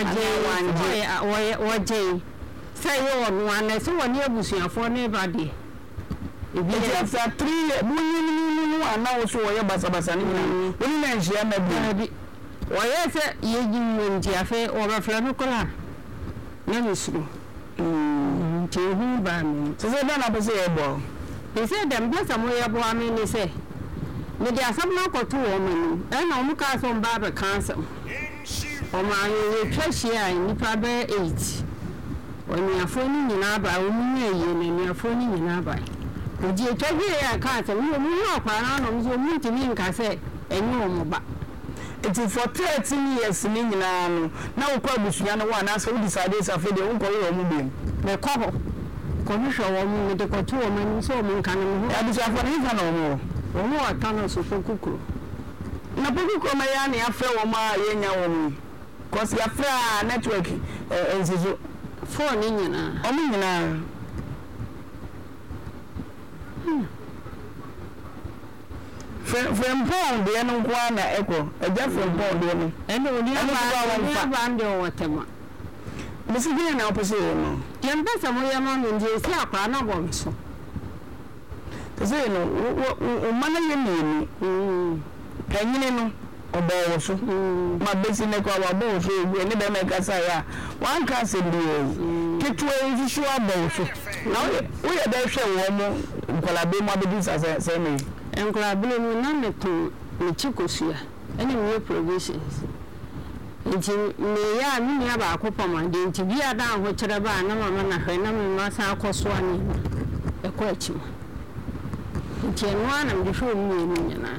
oje. Say yo onu ana so woni abusuafo ne ba de. Ebi after 3 years mu ana wo so wo ye basa ni na. Woni na njia na bi. Oye se ye ji nti afa o ba fla no kura. Na misuru. Nti hu ba mi. Se se na be se e bo. They said them just a way aboa me ni say. Me dia sam na koto wo me. E na omu ka so mba be cancer. O ma ye twahia nipa be 8. Oni afoni nyina ba o mu ye na ni afoni nyina ba. O di twahia ya ka se mu akwa na no so mu ntimi nka se enye o mu ba. It is for 13 years ni nyina no. Na wo kwa busuya no wa na so we decide say fe de wo ko wo mu bem. Me ko ho. Komisho wa mu de ko to wa mu so mu kan mu ya bi so afọ ni fa na mu o mu ata no so kokukuru na kokukuru ma ya na afẹ wo ma ye nya wo mu cause ya fra network enzizo phone nyina o mu nyina Frimpong de no kwa na eko. Eja frimpong de no. Ene oni aba ande o watema. Bisi bi na opose no. Yemba samo yama ndi esi akwa na bom so. Tese no o mana ye ni. Panyine no obo so. Ma besi ne kwa wa bo so ene be me kasa ya. Wan ka se bi ketu e fi abo so. Na wo ye da hwe wo mo nkola be mo abedi se me. Enkola bi no na meto me chikosia. Ene me provisions. Nti me ya mi ni aba akopama de nti bi ada ho kire ba na mama na hwe na me ma sa akoso ani e ko achima nti enwa na me hwe mu ni nyana.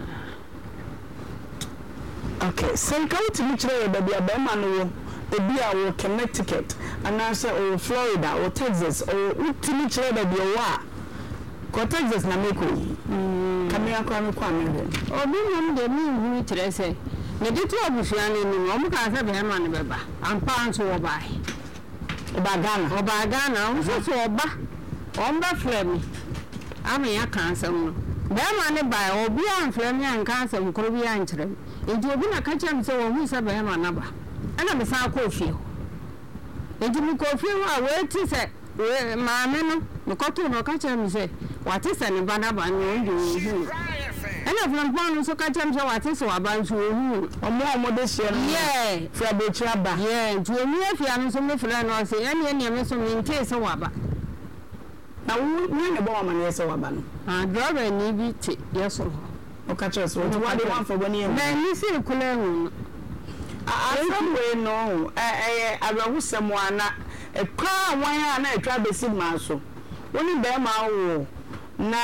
Okay, so come to kire ba bia ba ma no wo ebi a wo Connecticut anase o Florida o Texas o utimi kire ba bia wa ko Texas na meko kamia kwa me obi nyam de mi hu kire se ne ditu abusuane ni omu ka se be ma ne beba ampa anso wo bai oba Ghana o so oba omba flemi ami ya kansem no be ma ne bai obi an flemi an kansem kro bi an kire enti obi na ka chem se wo hu se be ma na ba ana me sa ko fie enti mi ko fie wa we ti se we ma me no me ko to no ka chem se wa ti se ne ba na ba ni o hu ena flampon so ka chem se wa ti se wa ba nso hu omo de hye no yeah fra be tira ba tu emi afia no so me fra no se ene me so me nte se wa ba na wo ne bo ma ne se wa ba no driver ni bi ti yeso o ka chere so wa de wan for boni em na ni se kula hu we no abahu semwana e kwa wan a na etwa be si ma so woni be ma wo na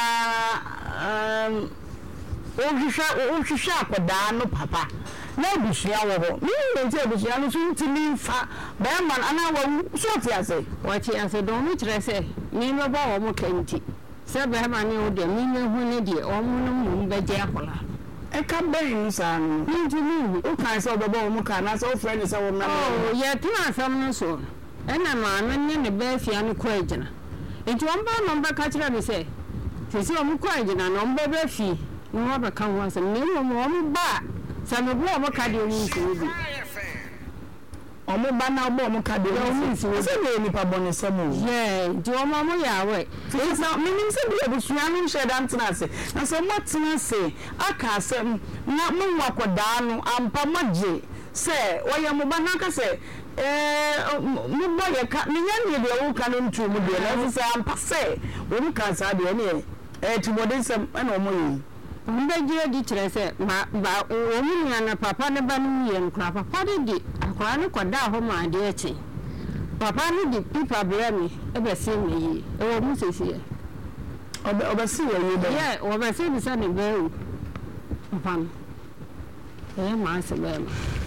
o hwehwa akoda no papa na bushia wo ho mi nti bushia no so ntimi fa be man ana wa so ti ase do mi kire se ni me ba wo mo kanti se be ma ni o de mi me hu ni de o mo no mu be je akola e ka be ni sa no nti mi o kan se o be wo mo kan na se o friend se wo na ye tuna sam no so ena ma no ne be fia no ko agina nti o mba no mba ka kire me se o mo ko agina no mba be fi no ba kan wa se ni mo ba sa me bo mo ka de o ni so bi omo ba na bo mo ka de o ni so se me ni pa bone se mo di o mo ya we so me nim se bi abusua no hye dan tena se na so mo tena se aka se na mo wakoda no ampa maje se oye mo ba na ka se mo bo ye ka me nya ni de o ka no ntu mo de na se ampa se o mo ka sa de ne ti bodin se na o mo yi mbe je di kire se ba o mu na papa ne ba no ye nkra papa de akwa ne koda ho ma de echi papa ne di pipa bremi e be se me yi e wo mu se se oba si ye yi be ye oba se bi sa ne be o pam ma se be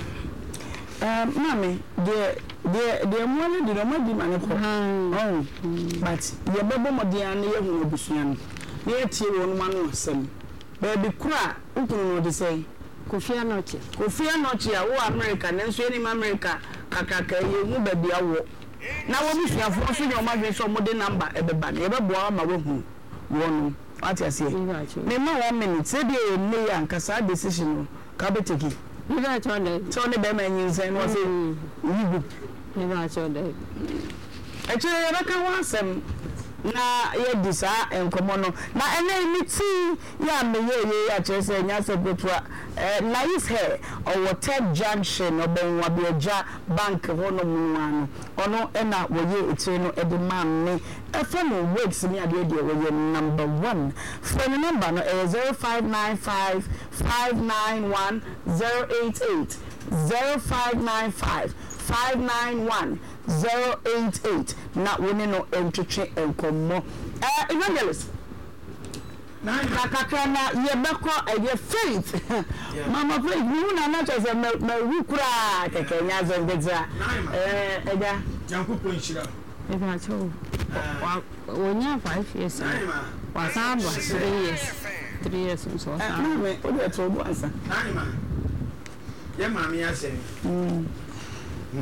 mami de mo ne di no ma di ma ne ko but ye bebo mo dia ne ye hu obusua no ne etie wo no ma no asem baby kura ukunu no de say Kofi Anochi a wo America na nso ni America kakaka ye mu baby awo na wo bisuafo so nyoma hwe so mo de number ebeba na ebeboa ma wo hu wo no ati ase me ma 1 minute say dey me ya nkasa decision no ka beteki you got on there so ne be ma nyin say no say yigu you got on there e chere ya ka wa asem na ye disa enkomo no na ene ni ti ya me ye ya chese nya se petra nice hair or Ted Junction obenwa bioja bank hono muano ono ena woye etire no edman ni efa no weeks ni ade de woye number 1 phone number no 0595 591 088 0595 591 088 na woni no entwetwe enkomo evangelist na kakaka na ye beko ye faith mama faith ni na na chose ma wukura keke nya zengeza eja Yankupo nshira eba cho wonya 5 years wa samba 3 years so me o de to bo ansa nani ma ye mami ya se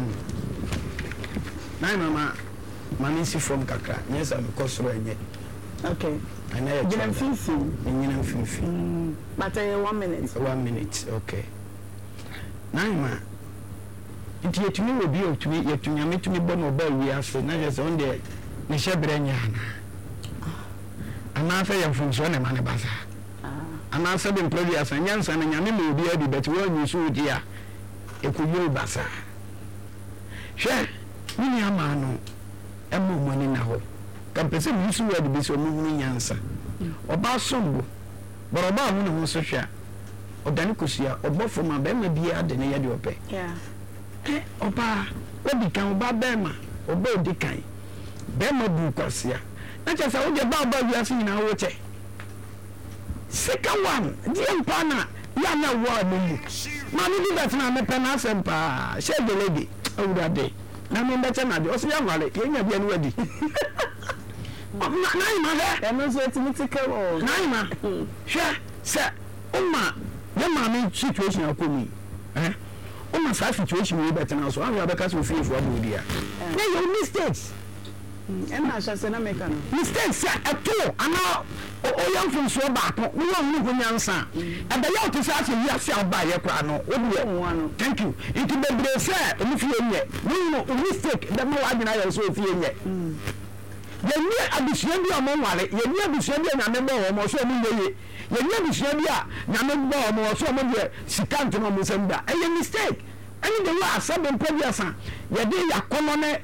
nai mama mami si from kakra nyesa me kosoro enye Okay. And I Gina Fifi. Gina Fifi. But 1 minute. 1 minute, okay. Naima. Nti yetumi wo bi otumi yetunyame tumi bɔ no ba wi ase na je se on de ne hyebre nya ana fa ye funso ne mane basa ana fa be employee asa nyansa na nyame me obi adi bet wo nyi so odi a ekuyi basa hwe ni ama no emo mani na ho kampese mi su adi bi so mu nyansa oba sombo boroba hu ne ho so hwe a odane kosia obofo ma be ma bia de ne ye de ope oba obi kan oba bema oba odi kan bema bu kwasia na che sa wo de ba wi ase nyina wo che second one the empana ya na wo mu ma ni bi betina me pe na asempa she de lady awurade na me beche na de o se ya wale ye nya bia no wadi na ma he no so etimitika o na ma hwe se umma ya ma me situation akomi uma sa situation we better now so I have because we feel for body na your mistakes and na sha se na make no mistakes at all ana o yam from so back no won no nyansa e be ya to sa se wi ase aba ye kra no o de thank you it be bre say o mi fie nye no mistake da ma wa dina ya so fie nye ye ni abusua bi o mo wale ye ni abusua bi na me bo o mo so mo ye ye ni abusua bi a na me bo o mo so mo de sikant no mo senda e ye mistake any the way asem previous ye dey yakono ne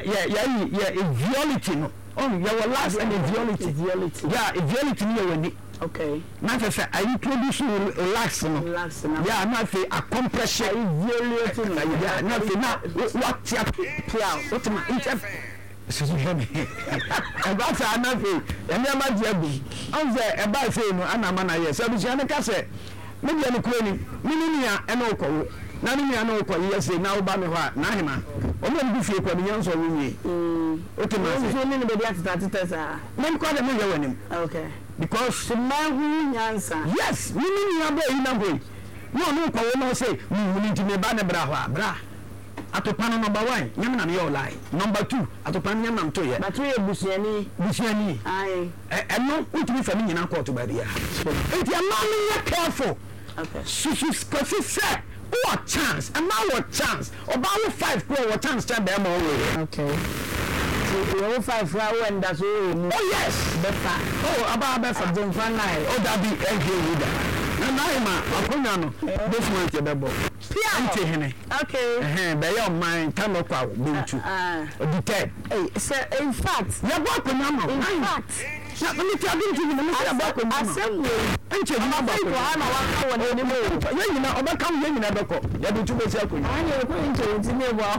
ye violity no on your last and violity yeah violity ni ye wani okay na say I introduce relax no yeah na say a compression violity no yeah na say na what ya what my interest susu hemi eba sa na fe emi ama dia bi onze eba fe no ana ma na ye so bi ne ka se me dia no kuro ni ni ya e no ko na ni ya no ko ye se na oba me ho a na hema o mo bi fie ko ni yanso wunye o te ma se ni be dia tata sa men ko de me ye wanim okay because the man who nyansa yes ni ya be ina boy no ko no say ni ti me ba ne bra ho a bra atopano number 1 nyam na me lie number 2 atopano nyam na to ye but we busiani ai no utimi fa nyina court ba dia it ya man careful okay so say what chance and now what chance about 5 pro what chance to be more okay so you 5 when that's all oh yes better about better don't find oh that be with that na ma akonya no this month e bebo pia hene okay be your mind time kwa benchu the third in fact ya bo akonya no in fact na me ti adin ti me ya bo akonya no asem enche ma ba ko ana waka woni ni mo ye nyina obaka ye nyina beko ya do tu be si akonya ana ko enche ti me bo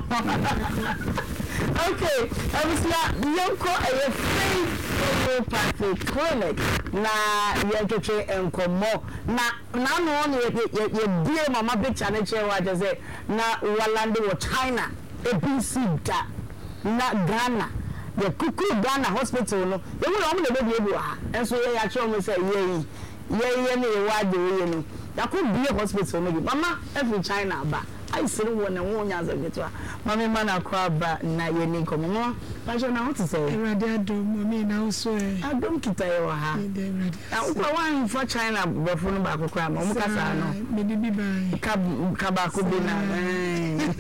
okay obviously yonko a free Patrick clinic na yenkeche enkomo na no no ye die mama be channel che wa je say na walande wo China ABC da na Ghana ye kuku Ghana hospital no ye wo no be be ebu ha enso ye ya che o say ye ne wa de ye no ya ko be hospital no bi mama every China ba I see one and one as a guitar. Mammy man, I crab na ye need come on. I don't know what to say. I don't now, so I don't keep you. I want for China, but for no back of crab. Maybe by Kabako dinner.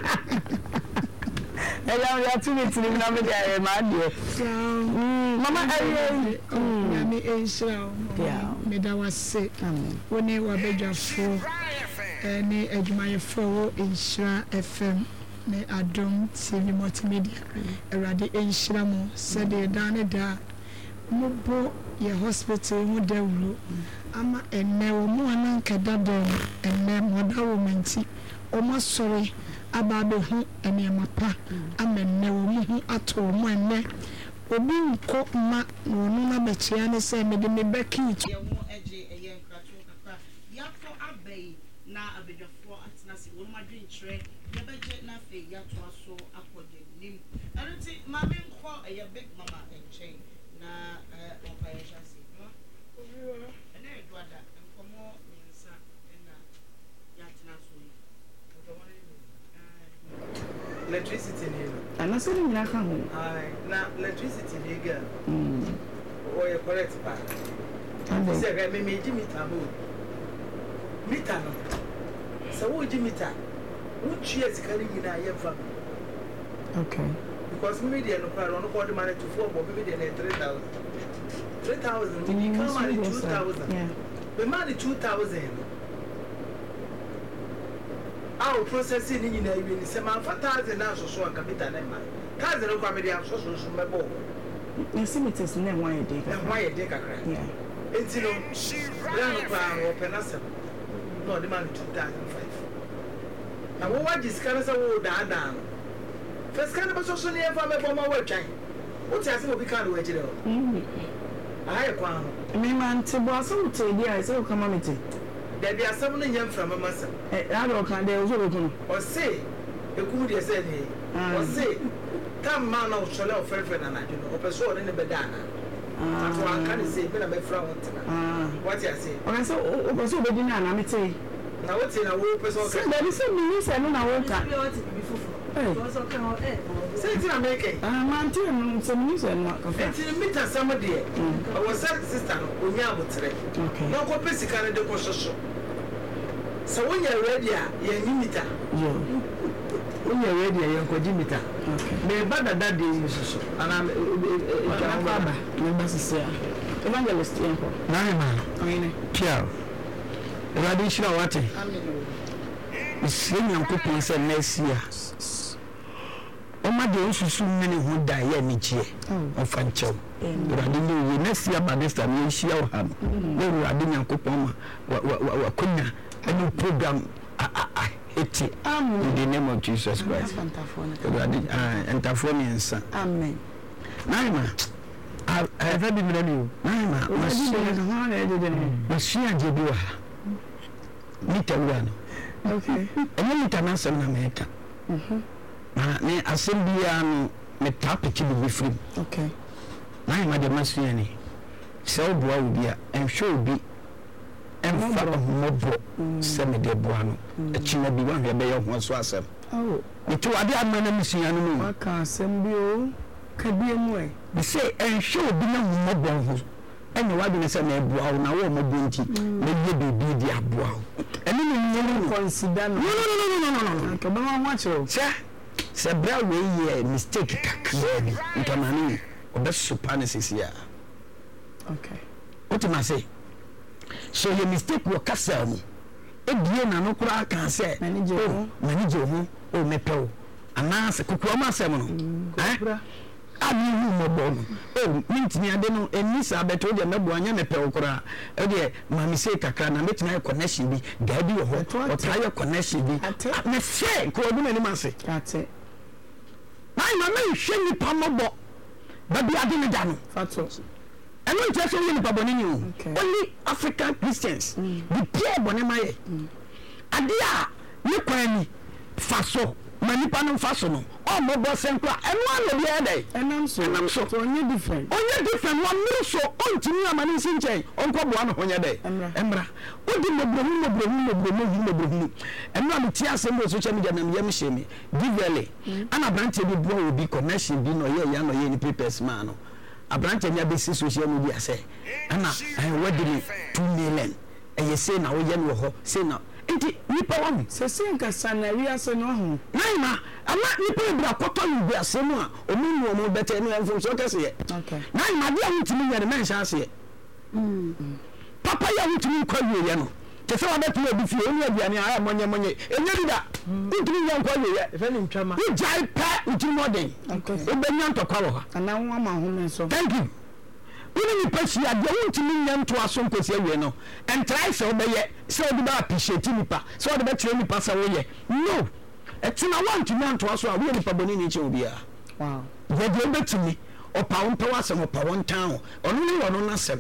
Hello, you are 2 minutes in the day, my dear. Mama, me a show. Yeah, made I was sick. When they were better for. Any adwumayɛfo Insura FM ne Adom TV multimedia erade enhyira mo sɛde dane da mobo ye hospital mu dawuro ama enne wo mo ananka dadom enne moda wo manti o mo sori aba be hu ene mapa amenne wo mo hu ato mo enne obi nko ma no no na bɛkyia ne sɛ me de me bɛki ye wo eje eye nkrato kaka ya fo abai na abedwafo atena se wo madwen kyerɛ yɛbɛgye na fe yato aso akɔde nim ɛnti mame nkɔ ɛyɛ big mama enkyɛn na ɔpa yɛ hyase no ɛna eduada nkɔmɔ nsa na yatena so yi electricity ni ana so ni na ka ho na electricity ni ga o correct pa say ga me di meter bo meter no so wo di meter wo tue sikari nyina ye fa okay because me dey no para no call the money to 4 but me dey na 3,000 you come money 2,000 yeah the money 2,000 our processing in na even say man 4,000 na so anka meter na ma 1,000 ko me dey so mebo meters na why dey kakra yeah enti no brand kwa open asem no the money 2,005 na wo wa discount say wo da first kind of social near for me for my work time what has to be kind of way I kwa me man to boss so to dia say come on it there be some name from my master I don't can dey so go or say e ku dey say ni or say come man of chole of friend and I do no person in the bedana that's why I can say me na me friend what you say okay so o person be di na na me say na what say na wo person say there is some me say no na wo ka say it American man tell some news and what it's in meter somebody I was sister no onya abotre okay no ko pesi kan de ko soso so when you ready ya ni meter when you ready ya ko di meter okay me bada that day soso ana baba me basisia evangelist yanko nani man amine pia radio shira wate amen isenya nkopon se next year oma de osusu mene ho da ya ni chie ofa nchew radio ni next year by this time yeshia wo ha no radio nyankopon ma wa kunya any program eti in the name of Jesus Christ radio entafoni ensa amen naima I have been ready naima machine je bi wa mita wano okay ene mita na sem na meka na ne asem bia no me tapiki bi free okay na ma de machine ni se oboa obia en show bi en fa mobo se me de boa no echina bi wa hwe be ye ho so asem oh etu ade amana machine no no aka asem bi o kabie mu e be say en show bi na mobo ho ene wa bi ne se na boa na wo mobo nti me ye bibi di aboa ene ni consider no ka ba ma wacho se bra we ye mistake kakra bi ntamani obe super ya okay what am I say so your mistake wo kasa mu edie na no kura kan se manage ho o mepew ana se kokua ma asem no ami hu mo bono o mintini ade no enisa beto de mebo anya mepew kura e de mami se kakra na metina connection bi ga bi ho o try connection bi me se ko obi na ni ma se ate ai mama hwe ni pamobo babi ade ne da no fato eno nche so ni paboni ni only African Christians the pure bonemaye ade a ni kwani faso manipa no faso no o mo bo senkwa eno alo bi ede enam so onye different one no so ontimi amani sinchen onko bo ano honya de emra odi mobrohu eno am ti asem bo social media na yem shemi givele ana branche bi bo obi connection bi no ye ya no ye ni papers man no abranche nya be social media say ana wedini 2 million e say na wo ye no ho say na enti nipa won se nka sanaria se no ho naima ama nipa bra koto yu ase mu a omunu omo bete no enfo so kase ye okay naima dia wutimi nya de mensa ase ye papa ya wutimi kwa ye no te se wa betu obi fie onu aduane a monye enya dida wutimi nya kwa ye e fe ni ntwama we jai pa wutimi modern okay obenya ntokwa wo ha ana nwa ma ho me so thank you wini ni pesi ade wutimi nya nto aso nkosi awie no and try se obeye se obi ba appreciate nipa se obi ba tire nipa se wo ye no etina want to nto aso a we nipa boni ni che obi a wow ye de betimi opa wonpa wasem opa wontan ono ni ono nasem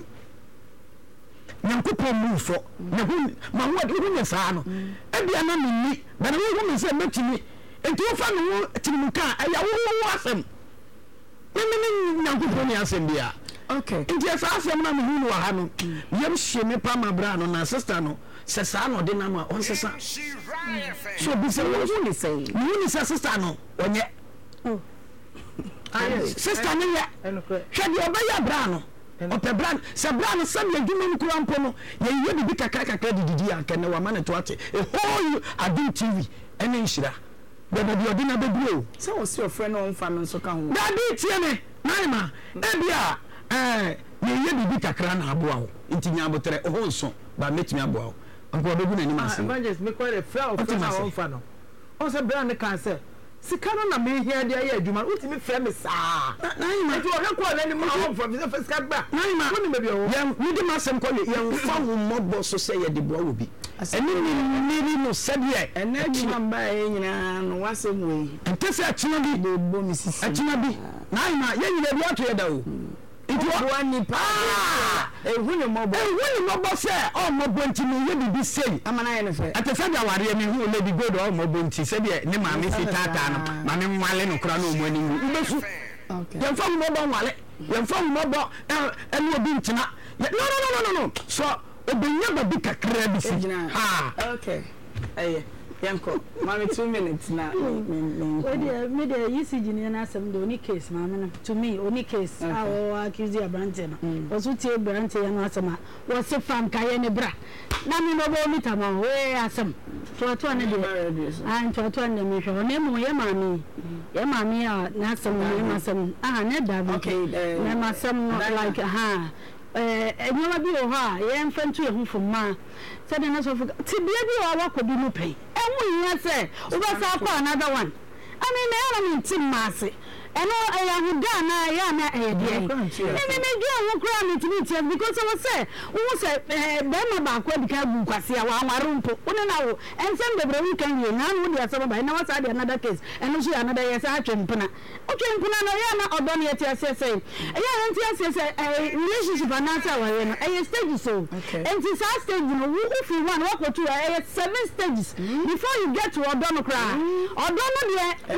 nyankopon mu fo na hu ma wo de hu sa no e bia na minni ba na wo hu se metimi enti wo fa no tinimu ka aya wo asem ni nyankopon ni asem bia okay nti esa asem na me hu no ha no yem hye me pa ma bra no na sister no se sa no de na ma on sesa so bi se wo ni say ni sister no onye sister no ya hwe de obaya bra no ope brand se brand sam ye dwuma nkura mpo no ye bibi kakra didi ankene wa man to ate a whole Adum TV ene nhira bebe bi odina bebuo so wo see your friend on family so ka ho da bi tie me naima e bia ye bibi kakra na aboa ho ntinya abotre ho nso ba metimi aboa ho nko odogu na ni mase evangelist me call a friend of na on fa no on say brand can say sika no na me hia de aye adwuma utimi frɛ me saa naima ti o rekɔ na ni ma on fa me sika ba naima woni me bi o ye mi di masem ko ye fa wo mobo so say ye de boa wo bi eni no sɛdeɛ ɛna adwuma mba nyina no wasɛm wei ntese achina bi de bo misisi achina bi naima ye nyina bi ato ye da o nti wa ni pa ehunu mobo sɛ o mobo ntimi ye bibi sei amana ye ne fɛ atese da ware me hu lady gold o mobo nti sɛdeɛ ne maame fi tata no maame nwale no kra no mo ani mu ubesu yɛn fa mobo nwale yɛn fa mobo ɛne obi ntina no so obenya ba bi kakra bi si okay aye yanko mama 2 minutes na me de UCG ni na asem do ni case mama na to me oni case awo accuse abrante na osu tie abrante ya no asema wo se fam kaye ne bra na me no bo mita ma we asem to ne de an to ne me hwe ne mu ye mami a na asem ne masem ne da bi okay ne masem like enyewa bi o ha ye mfantu ye hu fuma se de na so fu ti bia bi o wakobi mu pen enwu yin se o ba sa kwa another one I mean na ya na tim mase eno ya hu da na ya na de me gye hu kra me timi tie because I say wo say be ma ba kwa bi ka gu kwase a wa nware mpo wona na wo ensem bebre wu kan ye na no de asaba ba na wa sa de another case eno so another yes a twempena na ya na odo ne tie ase say ya ntie ase relationship na ta wa ye no stage so enti sa stage no wo fi one wa ko two 7 stages before you get to odo no kra odo no de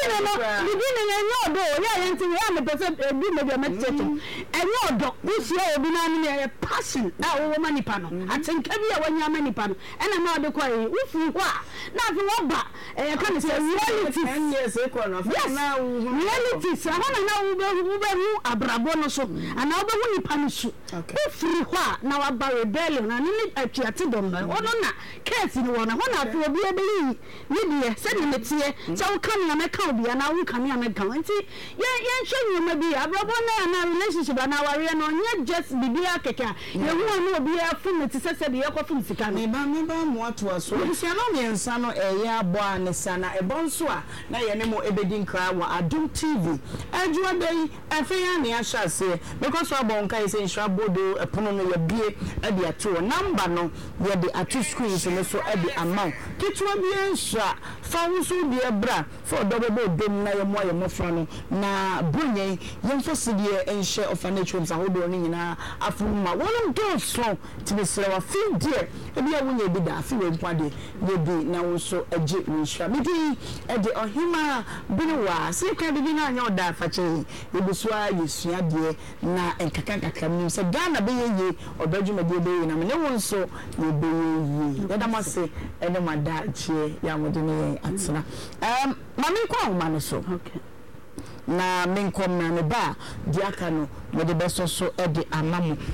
bidin odo ya yenti ya me pese bi me be metete enye odo busia obi na ni e passion na wo manipa no atenka bi a wanya manipa no ena na ode kwa yi ufu ho a na fi wo ba e ka ne say reality yes e ko na na reality sa na wo be hu abrabo no so ana wo be hu nipa no so ufiri ho a na wa ba rebellion na ni atuate dom na ono na case ni wo na ho na fi obi e be yi ni de se ni metie se wo kan na meka obi na wo kan na meka nti ye hwe nyoma bi abrabo na relationship na ware no nye just bibia keka ye hu na obi ya fun ti se de ye ko fun sika me ba mo ato aso bisia no me nsa no eye abo ane sana e bonso a na ye ne mo ebedi nkra wa Adum TV adwa dai afi ya ne ahya se because wa bon kai se nhwa bodo epono no ye bie e de ato number no ye de ato screens no so e de amount kitwa bi nhwa fa wo so de bra for dobo dom na ye mo fra no na bunye yemfo sidie enhye orphanage homes ahodo ni nyina afuma wonum do so tibisre wa fi die ebi awunye bi da fi we nkwade ye bi na wo so age nhwa midi e de ohima binwa sika bi na anya oda fache ebusua yesua die na enkaka mi se Ghana be ye obadwuma die be na me ne won so ye be ye yada mase ene mada chie ya mode ne atsena mami kwa ma no so okay na menkom na ne ba diaka no me de beso so e de amamu